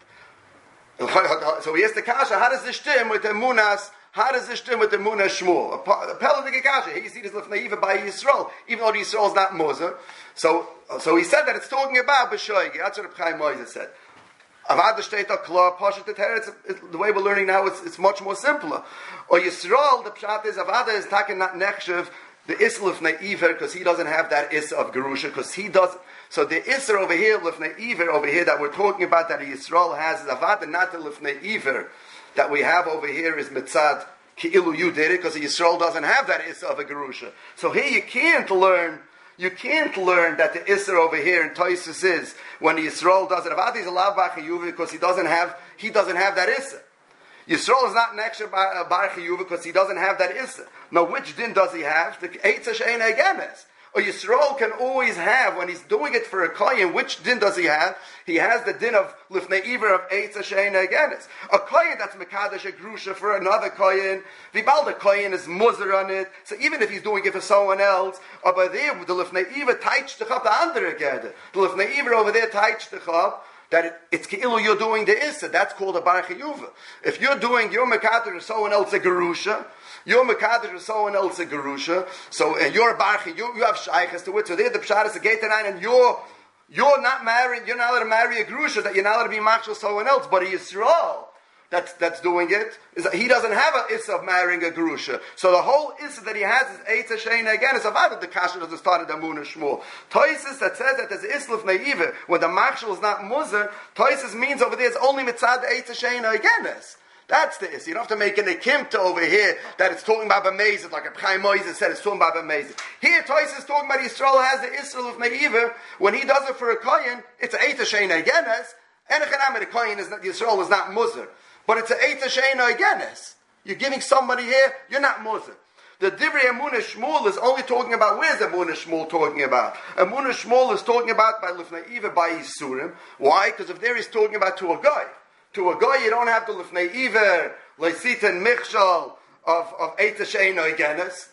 Speaker 2: So he has the kasha. How does this stem with the Munas? How does this stem with the Munah Shmuel? A Peladik Kasha. He sees this Lefnaiva by Yisrael, even though the Yisrael is not Moser. So, so he said that it's talking about B'shoigi. That's what Chaim Moises said. Avad Shteta Kla Pashat Teteretz. The way we're learning now, it's, it's much more simpler. Or Yisrael, the Pshat is Avada is taking not Nechshev the Isla Lefnaiva because he doesn't have that Issa of Gerusha because he does. So the Issa over here, Lefnaiva over here that we're talking about that Yisrael has is Avada, not the Lefnaiva that we have over here is mitzad ki'ilu you did it because Yisrael doesn't have that issa of a gerusha. So here you can't learn, you can't learn that the issa over here in Toisus is when the Yisrael does it. Avadi is a lav bar chiyuva because he doesn't have he doesn't have that issa. Yisrael is not next bar chiyuva because he doesn't have that issa. Now which din does he have? The eitza she'ena agames. Or Yisrael can always have, when he's doing it for a kohen, which din does he have? He has the din of Lifnei Iver of Eitz She'ena Aganis. A kohen that's Mekadosh a Grusha for another kohen, the Balda kohen is Muzer on it, so even if he's doing it for someone else, or by there, the Lifnei Iver teich the chop the andere again. The Lifnei Iver over there teich the chop, that it, it's Ke'ilu you're doing the Issa, that's called a Bar Chiyuva. If you're doing your Mekadosh or someone else a Gerusha, your Mekadosh or someone else a Gerusha, so and you're a Bar you, you have Shaykhs to it, so there the Pshat is a Gate nine, and you're you're not married, you're not allowed to marry a Gerusha, that you're not allowed to be Machshel someone else, but a Yisrael that's that's doing it, is that he doesn't have an Issa of marrying a Gerusha. So the whole Issa that he has is Eitz She'ena again, it's about the Kasha doesn't start at the Munah Shmuel. Toises that says that there's Isluf Neiva, when the Machshel is not Muzer, Toises means over there it's only Mitzad Eitz She'ena again. That's the issue. You don't have to make an ekimta over here that it's talking about B'mezid, like a Chaim Moises said it's talking about B'mezid. Here, Toys is talking about Yisrael has the Israel of Neiva. When he does it for a kohen, it's an Eitz She'ena Aganes. And the kohen is not, Yisrael is not Muzer. But it's an Eitz She'ena Aganes. You're giving somebody here, you're not Muzer. The Divrei Emunah Shmuel is only talking about, where's Emunah Shmuel talking about? Emunah Shmuel is talking about by Lifnei Iver, by Yisurim. Why? Because if there he's talking about to a guy. To a guy, you don't have to Lifnei Iver, Leisit and Michshal of, of Eitz She'ena Aganis.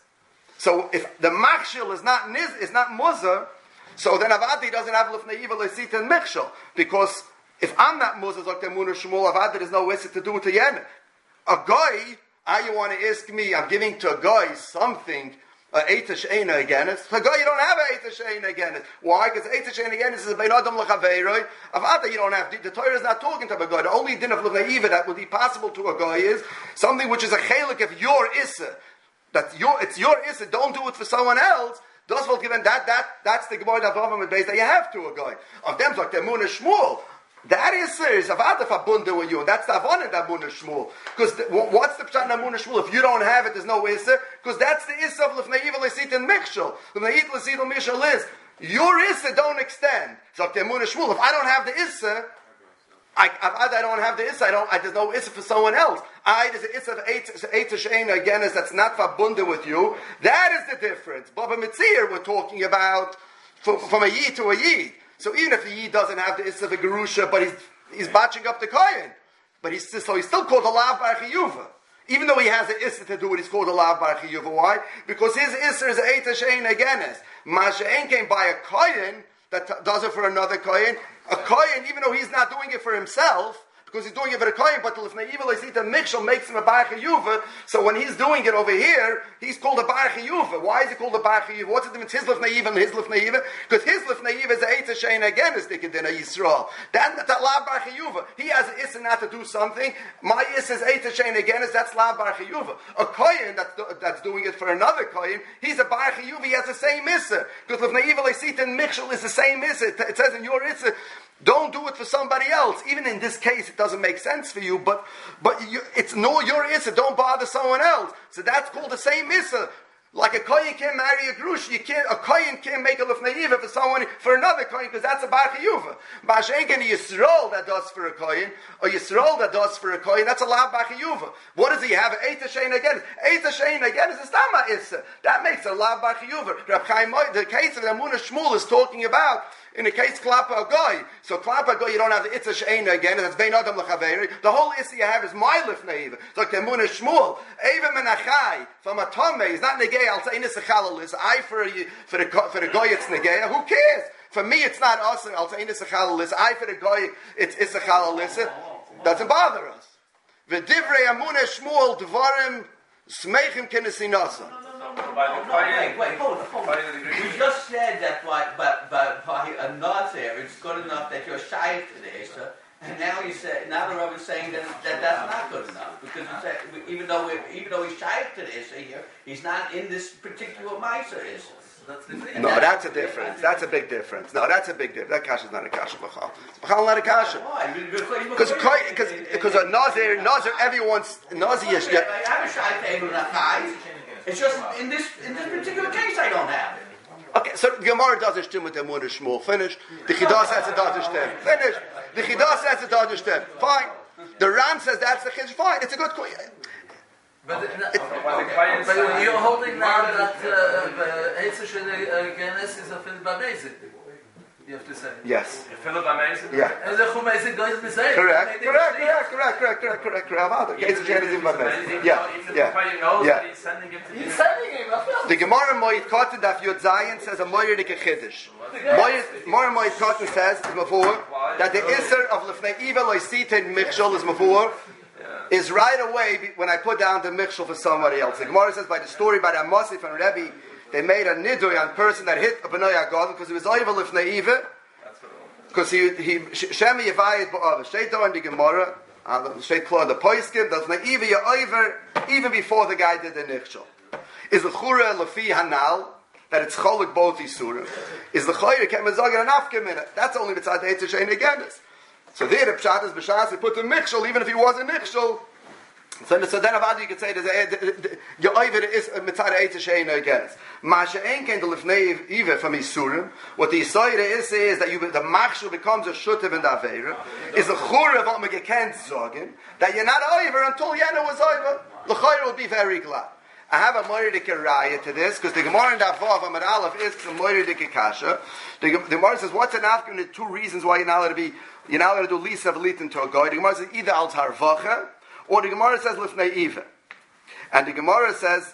Speaker 2: So if the Machshel is not niz, is not Muzer, so then Avadi doesn't have Lifnei Iver, Leisit and Michshal. Because if I'm not Muzer, like the Emunah Shmuel, Avadi there's no way to do it to Yen. A guy, Ah, you want to ask me, I'm giving to a guy something, uh, Eita She'ena again. It's a guy, you don't have a Eita She'ena again. Why? Because Eita She'ena again is a Bein Adam L'Chaveiroi. Avada, you don't have, the, the Torah is not talking to a guy. The only din of L'Naiva that would be possible to a guy is something which is a chelik of your Issa. That your, it's your Issa, don't do it for someone else. Those will given that, that, that's the Gemara that Avram base that you have to a guy. Of them, like the Emunah Shmuel. That is serious. Avada Fabunda with you. That's the Avon in the Emunah Shmuel. Because what's the Pshat in Emunah Shmuel? If you don't have it, there's no Issa. Because that's the Issa of L'fnei Evil L'sit and Mikshel. L'fnei L'sit and Mikshel is your Issa don't extend. So the Emunah Shmuel, if I don't have the Issa, I, I, I don't have the Issa. I don't. I, there's no Issa for someone else. I there's an Issa of eight She'ena again. Is that's not Fabunda with you. That is the difference. Baba Mitzir, we're talking about from, from a Yid to a Yid. So even if the Yid doesn't have the Issa of a Gerusha, but he's he's batching up the Kohen, but he's so he's still called a Lav Bar Chiyuva. Even though he has an Issa to do it, he's called a Lav Bar Chiyuva. Why? Because his Issa is eight She'ena again. Is Masha'en came by a Kohen that t- does it for another Kohen. A Kohen, even though he's not doing it for himself, because he's doing it for a Kohen, but the L'fnei Evil L'sita Mikshel makes him a Bar Chiyuva, so when he's doing it over here, he's called a Bar Chiyuva. Why is he called a Bar Chiyuva? What's the difference? His L'fnei Evil and his L'fnei Evil? Because his L'fnei Evil is a Eitz Shein again, is Dikadin a Yisrael. That's that La Bar Chiyuva. He has an Issa not to do something. My Issa is Eitz Shein again, is that's La Bar Chiyuva. A Kohen that's, that's doing it for another Kohen, he's a Bar Chiyuva, he has the same Issa. Because L'fnei Evil L'sita Mikshel is the same Issa. It says in your Issa, don't do it for somebody else. Even in this case, it doesn't make sense for you, but but you, it's no your Issa. Don't bother someone else. So that's called the same Issa. Like a Kohen can't marry a Grush, you can't, a Kohen can't make a L'fnei Eva for someone, for another Kohen, because that's a Bar Chiyuva. Ba'ashenken Yisrael that does for a Kohen, or Yisrael that does for a Kohen, that's a Lav Bar Chiyuva. What does he have? Eita Shein again. Eita Shein again is a Stama Issa. That makes a Lav Bar Chiyuva. Reb Chaim, the case of the Emunah Shmuel is talking about, in the case Klapa Agoy. So Klapa Agoy, you don't have the Itza She'ena again, and that's Bein Adam L'Chaveri. The whole Issa you have is my L'fnei Eva. It's like the Emunah Shmuel. Eva Menachai, from a Tomei, he's not Negei, I'll say Ines Echalalis. I for, for the for the Goy it's Negei. Who cares? For me it's not us, I'll say Ines Echalalis. I for the Goy it's Issa Chalalis. Doesn't bother us. V'divrei Emunah Shmuel, Dvarim, Smeichim Kenesinasa.
Speaker 4: Wait, wait, hold on, hold on. We just said that by, by, by, by a Nazir, it's good enough that you're shy to the Issa, and now you say, now the Rav is saying that, that that's not good enough, because he said, even though we, even though he's shy to the Issa here, he's not in this particular Meiser Issa.
Speaker 2: No, that's a difference. That's a big difference. No, that's a big difference. That kasha is not a kasha. B'chal. It's b'chal not a kasha.
Speaker 4: Why?
Speaker 2: Because because because a nazir, nazir, everyone's nazir.
Speaker 4: I have a shy table nachai. It's just in this in this particular case I don't have it.
Speaker 2: Okay, so the Gemara doesn't stem with the Emunah Shmuel. Finish. The Chidah says it doesn't stem. Finish. The Chidah says it doesn't stem. Fine. The Ram says that's the Chidah. Fine. It's a good question.
Speaker 6: But, it, it, okay. But you're holding now that Eitz She'ena Genes is a Philip Amazing. You have to say.
Speaker 2: Yes.
Speaker 7: Philip Amazing?
Speaker 2: Yeah.
Speaker 6: And the Chumazing goes the same.
Speaker 2: Correct. Correct. Correct. Correct. Correct. Correct. Correct. Correct. Eitz She'ena is Amazing. Yeah. Yeah. Yeah.
Speaker 7: He's sending him to
Speaker 6: He's sending him.
Speaker 2: The Gemara Moed Katan Daf Yud Zayin says a Moed Dik Chiddush. Gemara Moed Katan says before that the Isser of L'fnei Eva Loisiten Mikshel is before. Is right away when I put down the mikshel for somebody else. The Gemara says by the story by the Amosif and Rebbe, they made a nidui on person that hit a B'nai HaGadol because he was over L'fnei Eva, because he he Shemi Yevayit Ba'ava Sheito in the Gemara, Sheit Klo the Poiskim, the L'fnei Eva Ye'over even before the guy did the nikshel. Is the Chura Lefi Hanal that it's cholik both Yisurim? Is the Chayre Kemazagir an Afkim in it? That's only Mitzad Eitz She'ena Genes. So there, the pshat is b'shas. He put the mikshel, even if he wasn't mikshel. So, so then, about you could say, "There's a your oiver is mitzad eitz she'ena against." Masha ein kein the lifnei eva from Yisurim. What the Yisrael is is that you the machshel becomes a shutev in the avera. Is a chura what me gekent zogen that you're not oiver until Yena was oiver. The chayr will be very glad. I have a moiridik raya to this because the Gemara in Davav Amar Aleph is a moiridik kasha. The Gemara says, "What's an Afghan?" There's two reasons why you're not allowed to be. You're not allowed to do lisa v'litin to a guy. The Gemara says either al tarvacha, or the Gemara says lifnei eva. And the Gemara says,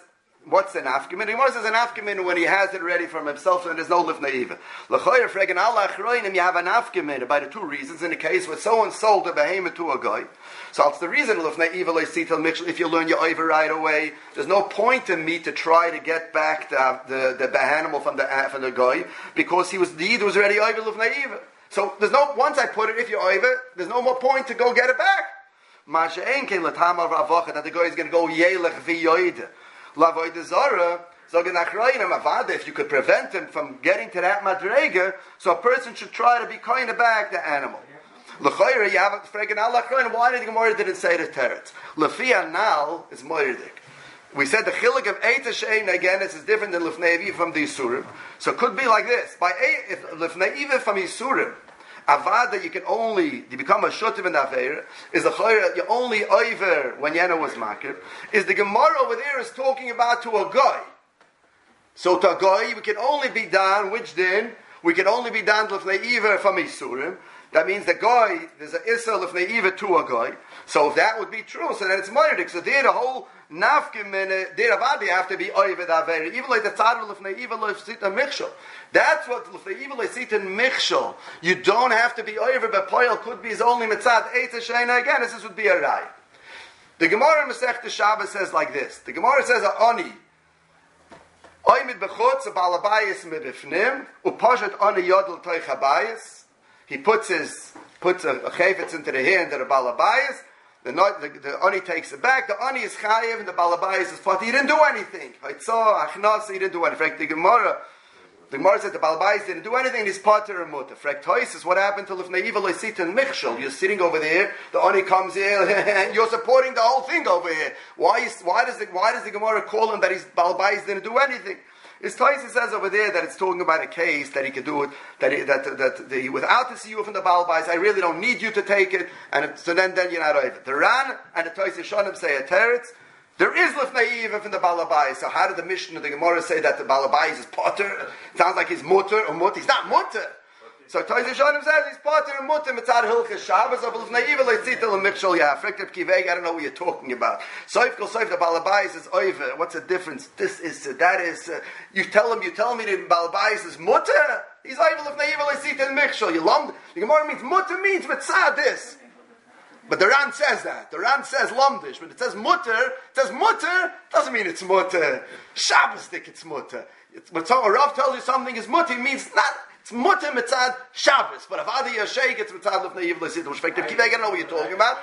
Speaker 2: What's an afkamin? The Gemara says an afkamin when he has it ready from himself and there's no lifnei iva. L'choyer fregen Allah achroinim, you have an afkamin by the two reasons. In the case where someone sold a behemoth to a guy, so it's the reason lifnei iva leisitel mikshel. If you learn your iva right away, there's no point in me to try to get back the the, the animal from the from the guy because he was the yid was already iva lifnei iva. So there's no once I put it if you're iva, there's no more point to go get it back. Masha'en came l'tama v'avocha that the guy is going to go yelech v'yoyde. Lavoid Zara, if you could prevent him from getting to that madrega, so a person should try to be kind of back the animal. L'chayra, you have a freaking Allah. Why did the Gemara didn't say the teretz? Lefia nal is moirdik. We said the chilik of eita shein again. This is different than lefnei from the isurim. So it could be like this: by if lefnei from isurim. Avada, you can only, you become a shutiv in Aveira, is the chayra, you only over when Yana was makir, is the Gemara over there is talking about to a guy. So to a guy, we can only be done, which then, we can only be done l'fnei iver from Isurim. That means the guy, there's an Issa l'fnei iver to a guy. So if that would be true, so then it's Moirdik. So there the whole nafkim and there avadi have to be oivid averi. Even like the tzad l'fnei iver l'sita michshel. That's what l'fnei iver l'sita michshel. You don't have to be oivid, but poil could be his only mitzad eita sheina again. This would be a rai. The Gemara Masechta Shabbos says like this. The Gemara says ani. Oimid bechutz a balabayis midifnim upashat ani yodel toich habayis. He puts his puts a, a chayfetz into the hand of the balabayis. The, the, the ani takes it back. The ani is chayiv and the balabayis is fat. He didn't do anything. Haitzah achnas. He didn't do anything. The Gemara, the Gemara said the balabayis didn't do anything. He's pater and mutter. Frek tois is what happened to lifnei evil leisit and michshel. You're sitting over there. The ani comes here and you're supporting the whole thing over here. Why is why does the why does the Gemara call him that his balabayis didn't do anything? His Taisa says over there that it's talking about a case that he could do it, that he, that, that, that the, without the siyuf from the Baal Bais, I really don't need you to take it, and it, so then, then you're not over. The Ran and the Taisa Shonim say a teretz. There is lifnei even from the Baal Bais. So how did the Mishnah of the Gemara say that the Baal Bais is potter? It sounds like he's mutter or mutter. He's not mutter. So Taisa Shonim says he's potter and mutter. Mitzad Hilchas Shabbos of lifnei even leitzitzel and michshel yafrik kiveg. I don't know what you're talking about. Soif kol soif the Baal Bais is over. What's the difference? This is uh, that is. Uh, you tell him. You tell me the Baal Bais is mutter. He's over lifnei even leitzitzel and michshel. You lumd. The Gemara means mutter means mitzad this. But the Ran says that. The Ran says lumdish. When it says mutter, it says mutter, doesn't mean it's mutter. Shabbos think it's mutter. It's, when a Rav tells you something is mutter, it means not, it's mutter mitzad Shabbos. But if Adi Yashayk, it's mitzad lefnei yiv l'sid. Which fact, Kiva Ege, know what you're talking about.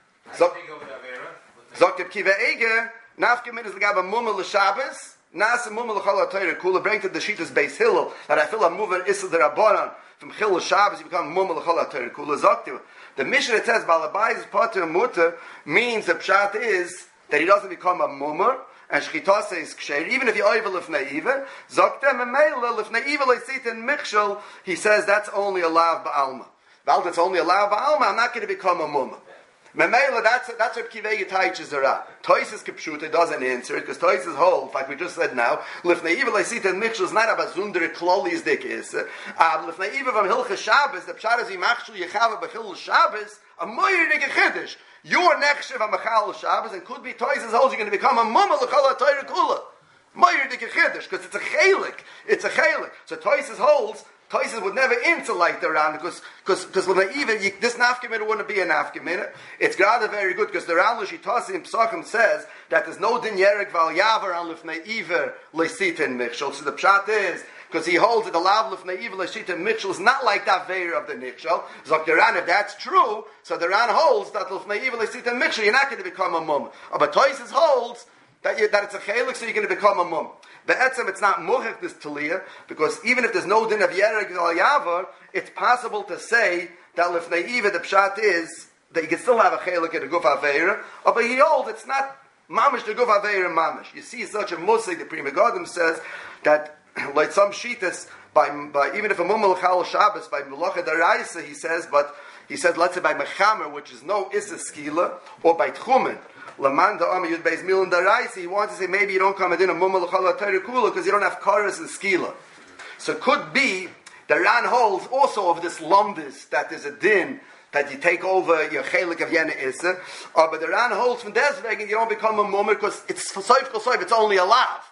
Speaker 2: Zok Kiva Ege, nafkemin is the gaba mumma l'Shabbos, nasa mumma l'chol ha'toyre kula, bring to the Shitas Beis Hillel, that I feel a moving issa the Rabbanan, from Chil Shabbos, you become mumma l'chol ha'toyre kula, zok the Mishnah that says Balabayis is potter and mutter means the pshat is that he doesn't become a mummer and shchitase is ksher. Even if you oivel lifnei even zoktem emeila lifnei even leisit and michshel, he says that's only allowed ba'alma. Well, that's only allowed ba'alma. I'm not going to become a mummer. Memela, that's that's what Kivei Taiches are at. Toises Kipshuta doesn't answer it because Toises hold, like we just said now. Lifnei Eva Leisit and Michel is not about Zundere Klolis Dik is. Ah, Lifnei Eva from Hilchas Shabbos, the Pshat is Imachshul Yechava Bechil Shabbos, a Moyer Dik Chiddush. You're Nechshev Amachal Shabbos, and could be Toises holds you're going to become a Mumma L'Chol HaTorah Kula. Moyer Dik Chiddush, because it's a Chalik. It's a Chalik. So Toises holds. Toises would never insulate the Ran because because because when they even this nafkamina wouldn't be a nafkamina. It's rather very good because the Ran L'Shitasi in Psachim says that there's no din yerek val yaver on lifnei iver leisitin michshel. So the pshat is because he holds that the lav lifnei iver leisitin michshel is not like that veir of the nichshel. So the Ran, if that's true, so the Ran holds that lifnei iver leisitin michshel you're not going to become a mum. But Toises holds that you, that it's a chelik, so you're going to become a mum. Be'etzem, it's not muchach this taliyah, because even if there's no din of yerek al yavar, it's possible to say that lifnei iva, the pshat is that you can still have a chelik in the guf aveira, but he holds it's not mamish the guf aveira mamish. You see such a musik, the Pri Megadim says that like some shitas by by even if a mumul chal Shabbos by melacha daraisa, he says, but he says let's say by mechamer, which is no issa skila, or by tchumen. Laman da Amar Yud Beis Mil and Daraisi, he wants to say maybe you don't come in a Mumma L'Chol HaTorah Kula because you don't have Karas and Skila. So it could be the Ran holds also of this Lumdis that there's a din that you take over your Chelik of Yena Issa, uh, but the Ran holds from Desveg and you don't become a Mumma because it's Soif Kol Soif, it's only a lav.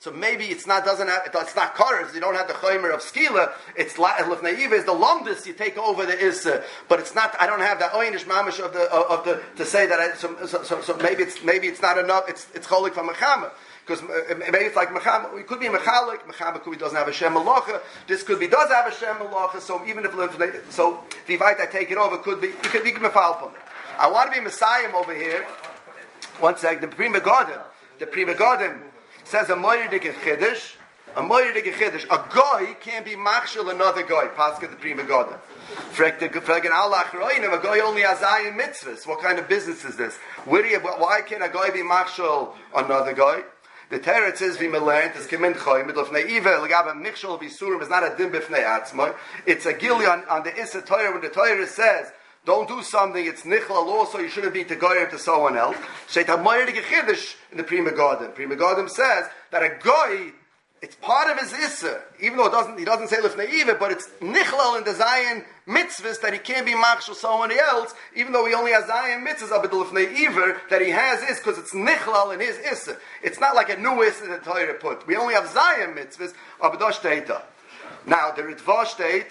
Speaker 2: So maybe it's not doesn't have it's not kares. You don't have the chaymer of skila. It's lifnei iva is the longest you take over the issa, but it's not. I don't have the oynish mamish of the of the to say that. I, so, so, so, so maybe it's maybe it's not enough. It's it's cholik from mechama because maybe it's like mechama. It could be mechalik. Mechama could be doesn't have a shem malacha. This could be does have a shem malacha. So even if so, if you invite I take it over, could be it could be mefalpon. I want to be messiah over here. One second. The prima garden. The prima garden. Says a moiridik chiddush, a moiridik chiddush. A guy can't be machshel another guy. Pascha the prima garden. Fragen Allah Achroinim. A guy only has ayin mitzvahs. What kind of business is this? Where do you, why can a guy be machshel another guy? The Torah says v'melent is kimin choy midlofnei iva l'gava michshel v'isurim is not a din b'fnei atzmai. It's a gili on, on the Issa Torah when the Torah says don't do something, it's nichlal also, you shouldn't be tegoyer to someone else. Sheit ha-moyer chiddush in the Prima Garden. Prima Garden says that a guy, it's part of his issa, even though it doesn't, he doesn't say lifnei iva, but it's nichlal in the Zion mitzvahs that he can't be machshel someone else, even though he only has Zion mitzvahs of the lifnei iva that he has is because it's nichlal in his issa. It's not like a new issa that the Torah put. We only have Zion mitzvahs of the shteita. Now the Ritva state,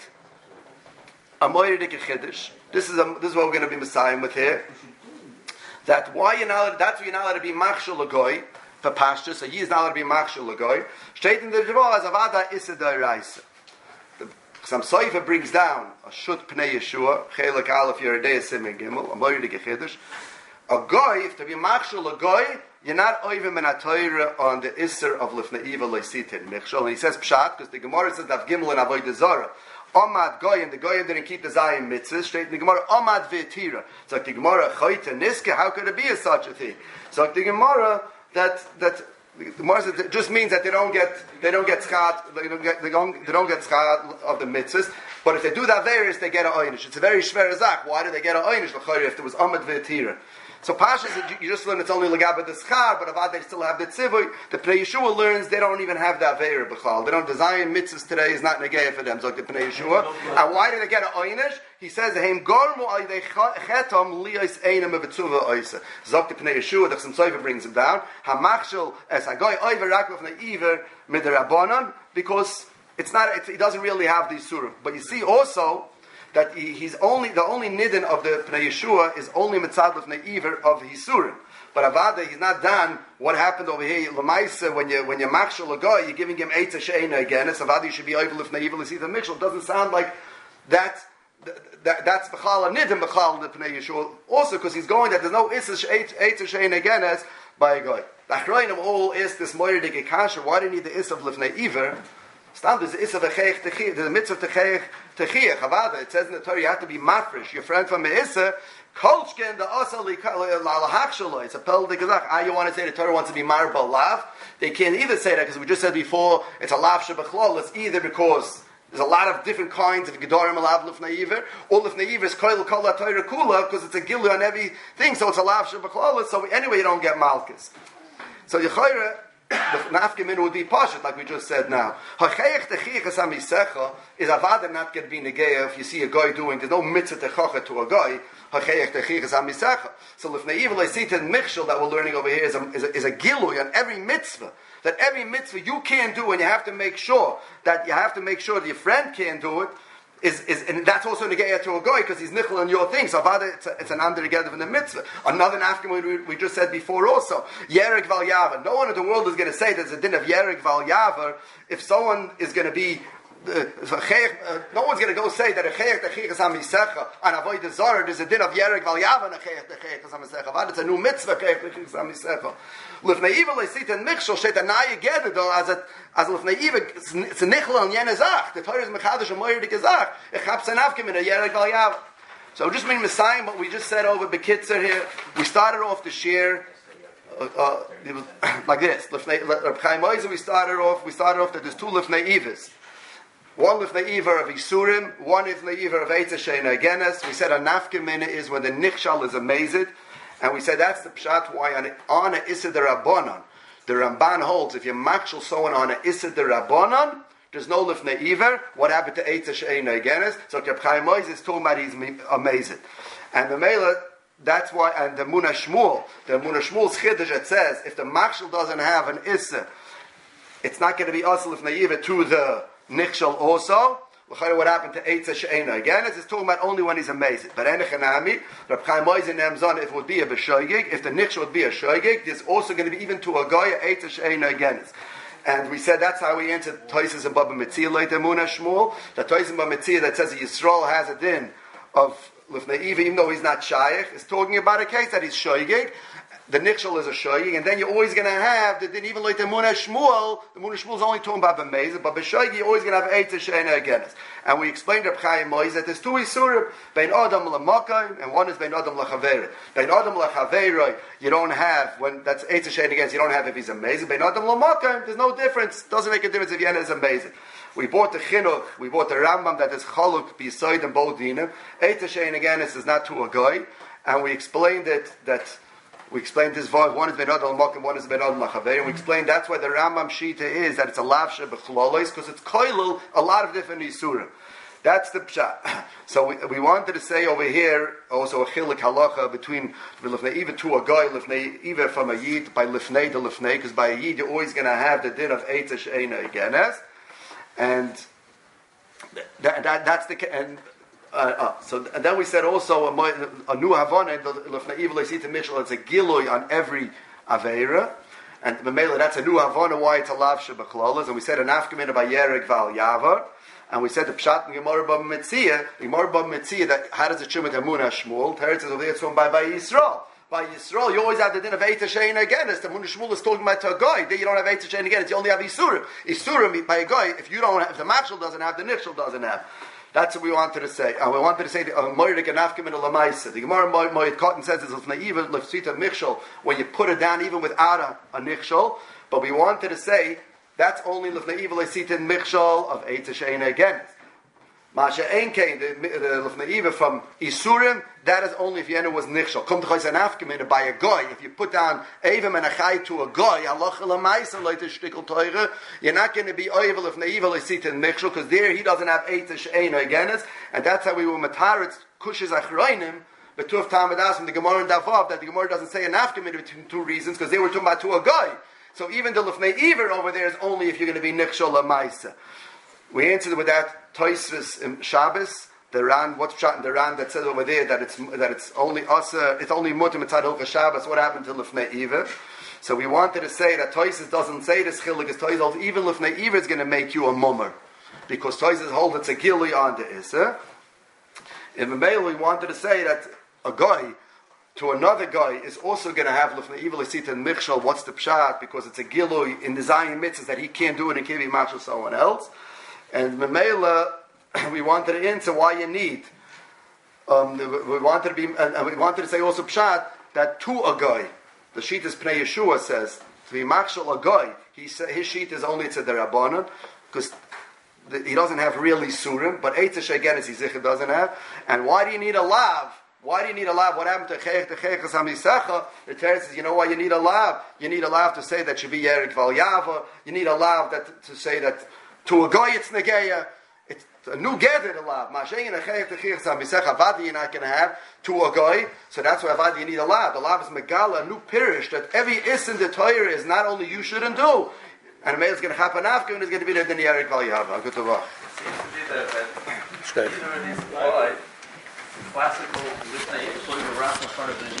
Speaker 2: a moyer chiddush. This is a, this is what we're going to be messiah with here. That why you're not, that's why you're not allowed to be machshel l'goy for pasture. So he is not allowed to be machshel l'goy. Straight in the Ritva as avada issa d'oraisa. Some soifa brings down a shut pnei Yeshua chelik aleph yeridei simin gimel a moyer chiddush. A goy, if to be machshel l'goy, you're not oivim in a Torah on the isser of lifnei iva leisitin michshel. And he says pshat because the Gemara says that gimel and avodah zara. Omad Goyim, the Goyim didn't keep the Zion mitzvahs. Straight in the Gemara, Omad V'tira. It's like the Gemara, Choyte Niske, how could it be a such a thing? So like the Gemara, that, that, the Gemara says, it just means that they don't get, they don't get schat, they don't get, they don't, they don't get schat of the mitzvahs. But if they do that various, they get a oynish. It's a very shver zak. Why do they get a oynish? If there was Omad V'tira. So Pasha said, you just learn it's only Lagaba the Schar, but Avad they still have the Tzivoy. The Pnei Yeshua learns they don't even have that Aveira B'chal. They don't design mitzvahs today is not Negeya for them, so like the Pnei Yeshua. And why did they get an Oynish? He says, Heim Gormu Aydei Chetom Liyos Einem Evetzuva Oysa. Zok the Pnei Yeshua, the Chsam Soifa brings him down. HaMachshel Es Hagoy Oyver Rakov Ne'iver Midirabonon, because it's not, it's, he doesn't really have these surah. But you see also, that he, he's only the only nidin of the Pnei Yeshua is only mitzad lefnei iver of Hisurim. But Avada, he's not done what happened over here. Lamaisa, when you when you machshel a guy, you're giving him eitz sheina again. It's Avada, you should be over lefnei iver l'sita mixel. It doesn't sound like that. That, that's b'chal a nidin b'chal the Pnei Yeshua. Also, because he's going that there's no eitz sheina again as by a guy. The achroinim all is this moyer de gekasher. Why do you need the is of lefnei iver? Stand there's the is of a cheich techiyah. There's a mitzvah techiyah. Techiyah, Chavada, it says in the Torah you have to be mafresh. Your friend from Me'issa, Kolchken, the Asali, Lalahachshaloi, it's a Pel de Gazach. Ah, you want to say the Torah wants to be Marba Lav? They can't either say that because we just said before it's a Lav Shabachlol. It's either because there's a lot of different kinds of Gedorim Lav Lufnaiver, or Lufnaiver is Koil Kol Torah Kula because it's a Gilu on everything, so it's a Lav Shabachlol. So anyway, you don't get Malchus. So Yechoira, the nafkemin would be pashut, like we just said now. Hachayich techichas hamisecha is avada not get be negeya. If you see a guy doing, there's no mitzvah techacha to a guy. Hachayich techichas hamisecha. So if naiv leisitin michshel that we're learning over here is a, is a, is a gilui on every mitzvah. That every mitzvah you can do, and you have to make sure that you have to make sure that your friend can do it. Is, is, and that's also negeya to a guy because he's nichel on your thing. So avada, it's, it's an under together in the mitzvah. Another nafkim we, we just said before also. Yerek val yavar. No one in the world is going to say there's a din of yerek val yavar if someone is going to be. Uh, uh, no one's going to go say that a chayach techichas hamisecha and avoid the zara. There's a din of yerek val yavar and a chayach techichas hamisecha. Avada, it's a new mitzvah chayach techichas hamisecha. Lifnei iva leisit and michshel shet anaya geder though as a as lifnei iva it's a nichel on yenezach. The Torah is mechadish a moyer de gezach. Echap's an avkim in a yerek val yavar. So just mean Messiah, what we just said over Bekitzer here. We started off the shir uh, uh, it was like this. Reb Chaim Oizer, we started off. We started off that there's two lifnei ivas. One lifnei iva of Isurim, one lifnei iva of Eitz Sheina Agenes. We said a nafkamina is when the nichshal is amazed, and we said that's the pshat why on on a issa derabanan. The Ramban holds if you machshel someone on a issa derabanan, there's no lifnei iva. What happened to Eitz Sheina Agenes? So Reb Chaim Oizer is talking about he's amazed, and the Mela. That's why, and the Muna Shmuel, the Muna Shmuel's chiddush it says if the machshel doesn't have an issa it's not going to be us lifnei iva to the nichshel also. What happened to Eitza She'ena? Again, it's talking about only when he's amazing. But Enechanami, Reb Chaim Oizen Nemzon, if it would be a B'shoigig, if the Nichshel would be a Shoigig, there's also going to be even to a Goya, Eitza She'ena again. And we said that's how we answered Toises and Baba Metzia, Leit Emunah Shmuel. The Toises and Baba Metzia that says that Yisrael has a din of Lifnei Iva, even though he's not Shaykh, is talking about a case that he's Shoigig. The Nichshel is a Shoigig, and then you're always going to have the din, even like the Emunah Shmuel, the Emunah Shmuel is only talking about B'mezeh, but B'shoigig you're always going to have Eitza She'ena again. And we explained Reb Chaim Moiz that there's two Isurim, Bein Adam L'Makayim, and one is Bein Adam L'Chaveira. Bein Adam L'Chaveira, you don't have, when that's Eitza She'ena again, you don't have if he's amazing. Bein Adam L'Makayim, there's no difference. Doesn't make a difference if Yena is amazing. We bought the Chinuch, we bought the Rambam that is Chaluk beside and both dinim. Eitza She'ena again is not to a guy, and we explained it that we explained this voice. One is Ben Adol Mokim, one is Ben Adol Lachaver. And we explained that's why the Rambam Shita is that it's a lavsha b'chlolos because it's koilul a lot of different isurim. That's the pshat. So we, we wanted to say over here also a chilik halacha between lifnei iva to a guy, lifnei iva from a yid by lifnei to lifnei, because by a yid you're always going to have the din of eitza she'ena again, and that, that that's the and. Uh, uh, so and then we said also a, a new havana lifnei iva leisita mishal. It's a gilui on every aveira, and memela that's a new havana why it's a lavsha b'chlolas. And we said an afkamina by yerek val yavar. And we said the pshat in Gemara Bava Metzia, Gemara Bava Metzia, that how does it shim with Emunah Shmuel? Teretz is over there, it's from by, by Yisrael. By Yisrael, you always have the din of Eitza She'ena again. It's the Emunah Shmuel is talking about to a guy. There you don't have Eitza She'ena again. It's you only have Isurim. Isurim by a guy. If you don't have, if the Matchel doesn't have, the Nichshel doesn't have. That's what we wanted to say. And we wanted to say the Moirik and Afkim in the Lamaisa. The Gemara Moed Cotton says it's naiva lefsita Nichshel when you put it down even without a, a Nichshel. But we wanted to say that's only lefnei iva leisita Nichshel of Eitza She'ena again. Masha Einkein, the Lifnei Iva from Isurim, that is only if Yena was Nichshel. Come to Chayz and Afkamin by a guy. If you put down Avim and a Chay to a guy, Allah Chalamaysa Leite Shtikl Teure, you're not going to be Oivel Lifnei Iva Leisita Nichshel, because there he doesn't have Eitza She'ena again. And that's how we were Mataritz, Kushes Achroinim, but two of Tamadas from the Gemara and Davav, that the Gemara doesn't say an Afkamin between two reasons, because they were talking about to a guy. So even the Lifnei Iva over there is only if you're going to be Nichshel Lamaisa. We answered with that Toisvis in Shabbos, the Ran, what's shot in the Ran that says over there that it's that it's only us, uh, it's only mutter mitzad hilchas Shabbos. What happened to Lifnei Iva? So we wanted to say that Toisvis doesn't say this chilik, because Toisvis holds even Lifnei Iva is going to make you a mummer, because Toisvis holds it's a gilui on the Issa. In the mail, we wanted to say that a guy to another guy is also going to have Lifnei Iva Leisita and Michshel. What's the pshat? Because it's a gilui in the Zion mitzvahs that he can't do it and can't be matched with someone else. And Memela, we wanted to answer why you need. Um, we wanted to be, and we wanted to say also pshat that to a guy, the sheet is Pnei Yeshua says to be machshel a guy. He say, his sheet is only to the Rabbanon because he doesn't have really surim, but Eitza She'ena he zichah doesn't have. And why do you need a lav? Why do you need a lav? What happened to Chayach to Chayach Hamisecha? The Torah says, you know why you need a lav? You need a lav to say that should be Yerik Val Yava. You need a lav that to say that. To a guy, it's negeya. It's a new gather to love. Mashayin achayv techich zamisecha avadi you're not going to have to a guy. So that's why avadi you need a lav. The lav is megala, a new pirish that every is in the Torah is not only you shouldn't do. And a male is going to happen after and is going to be the Yerik Val Yava. Good to watch.
Speaker 3: Classical, putting the wrap in front of the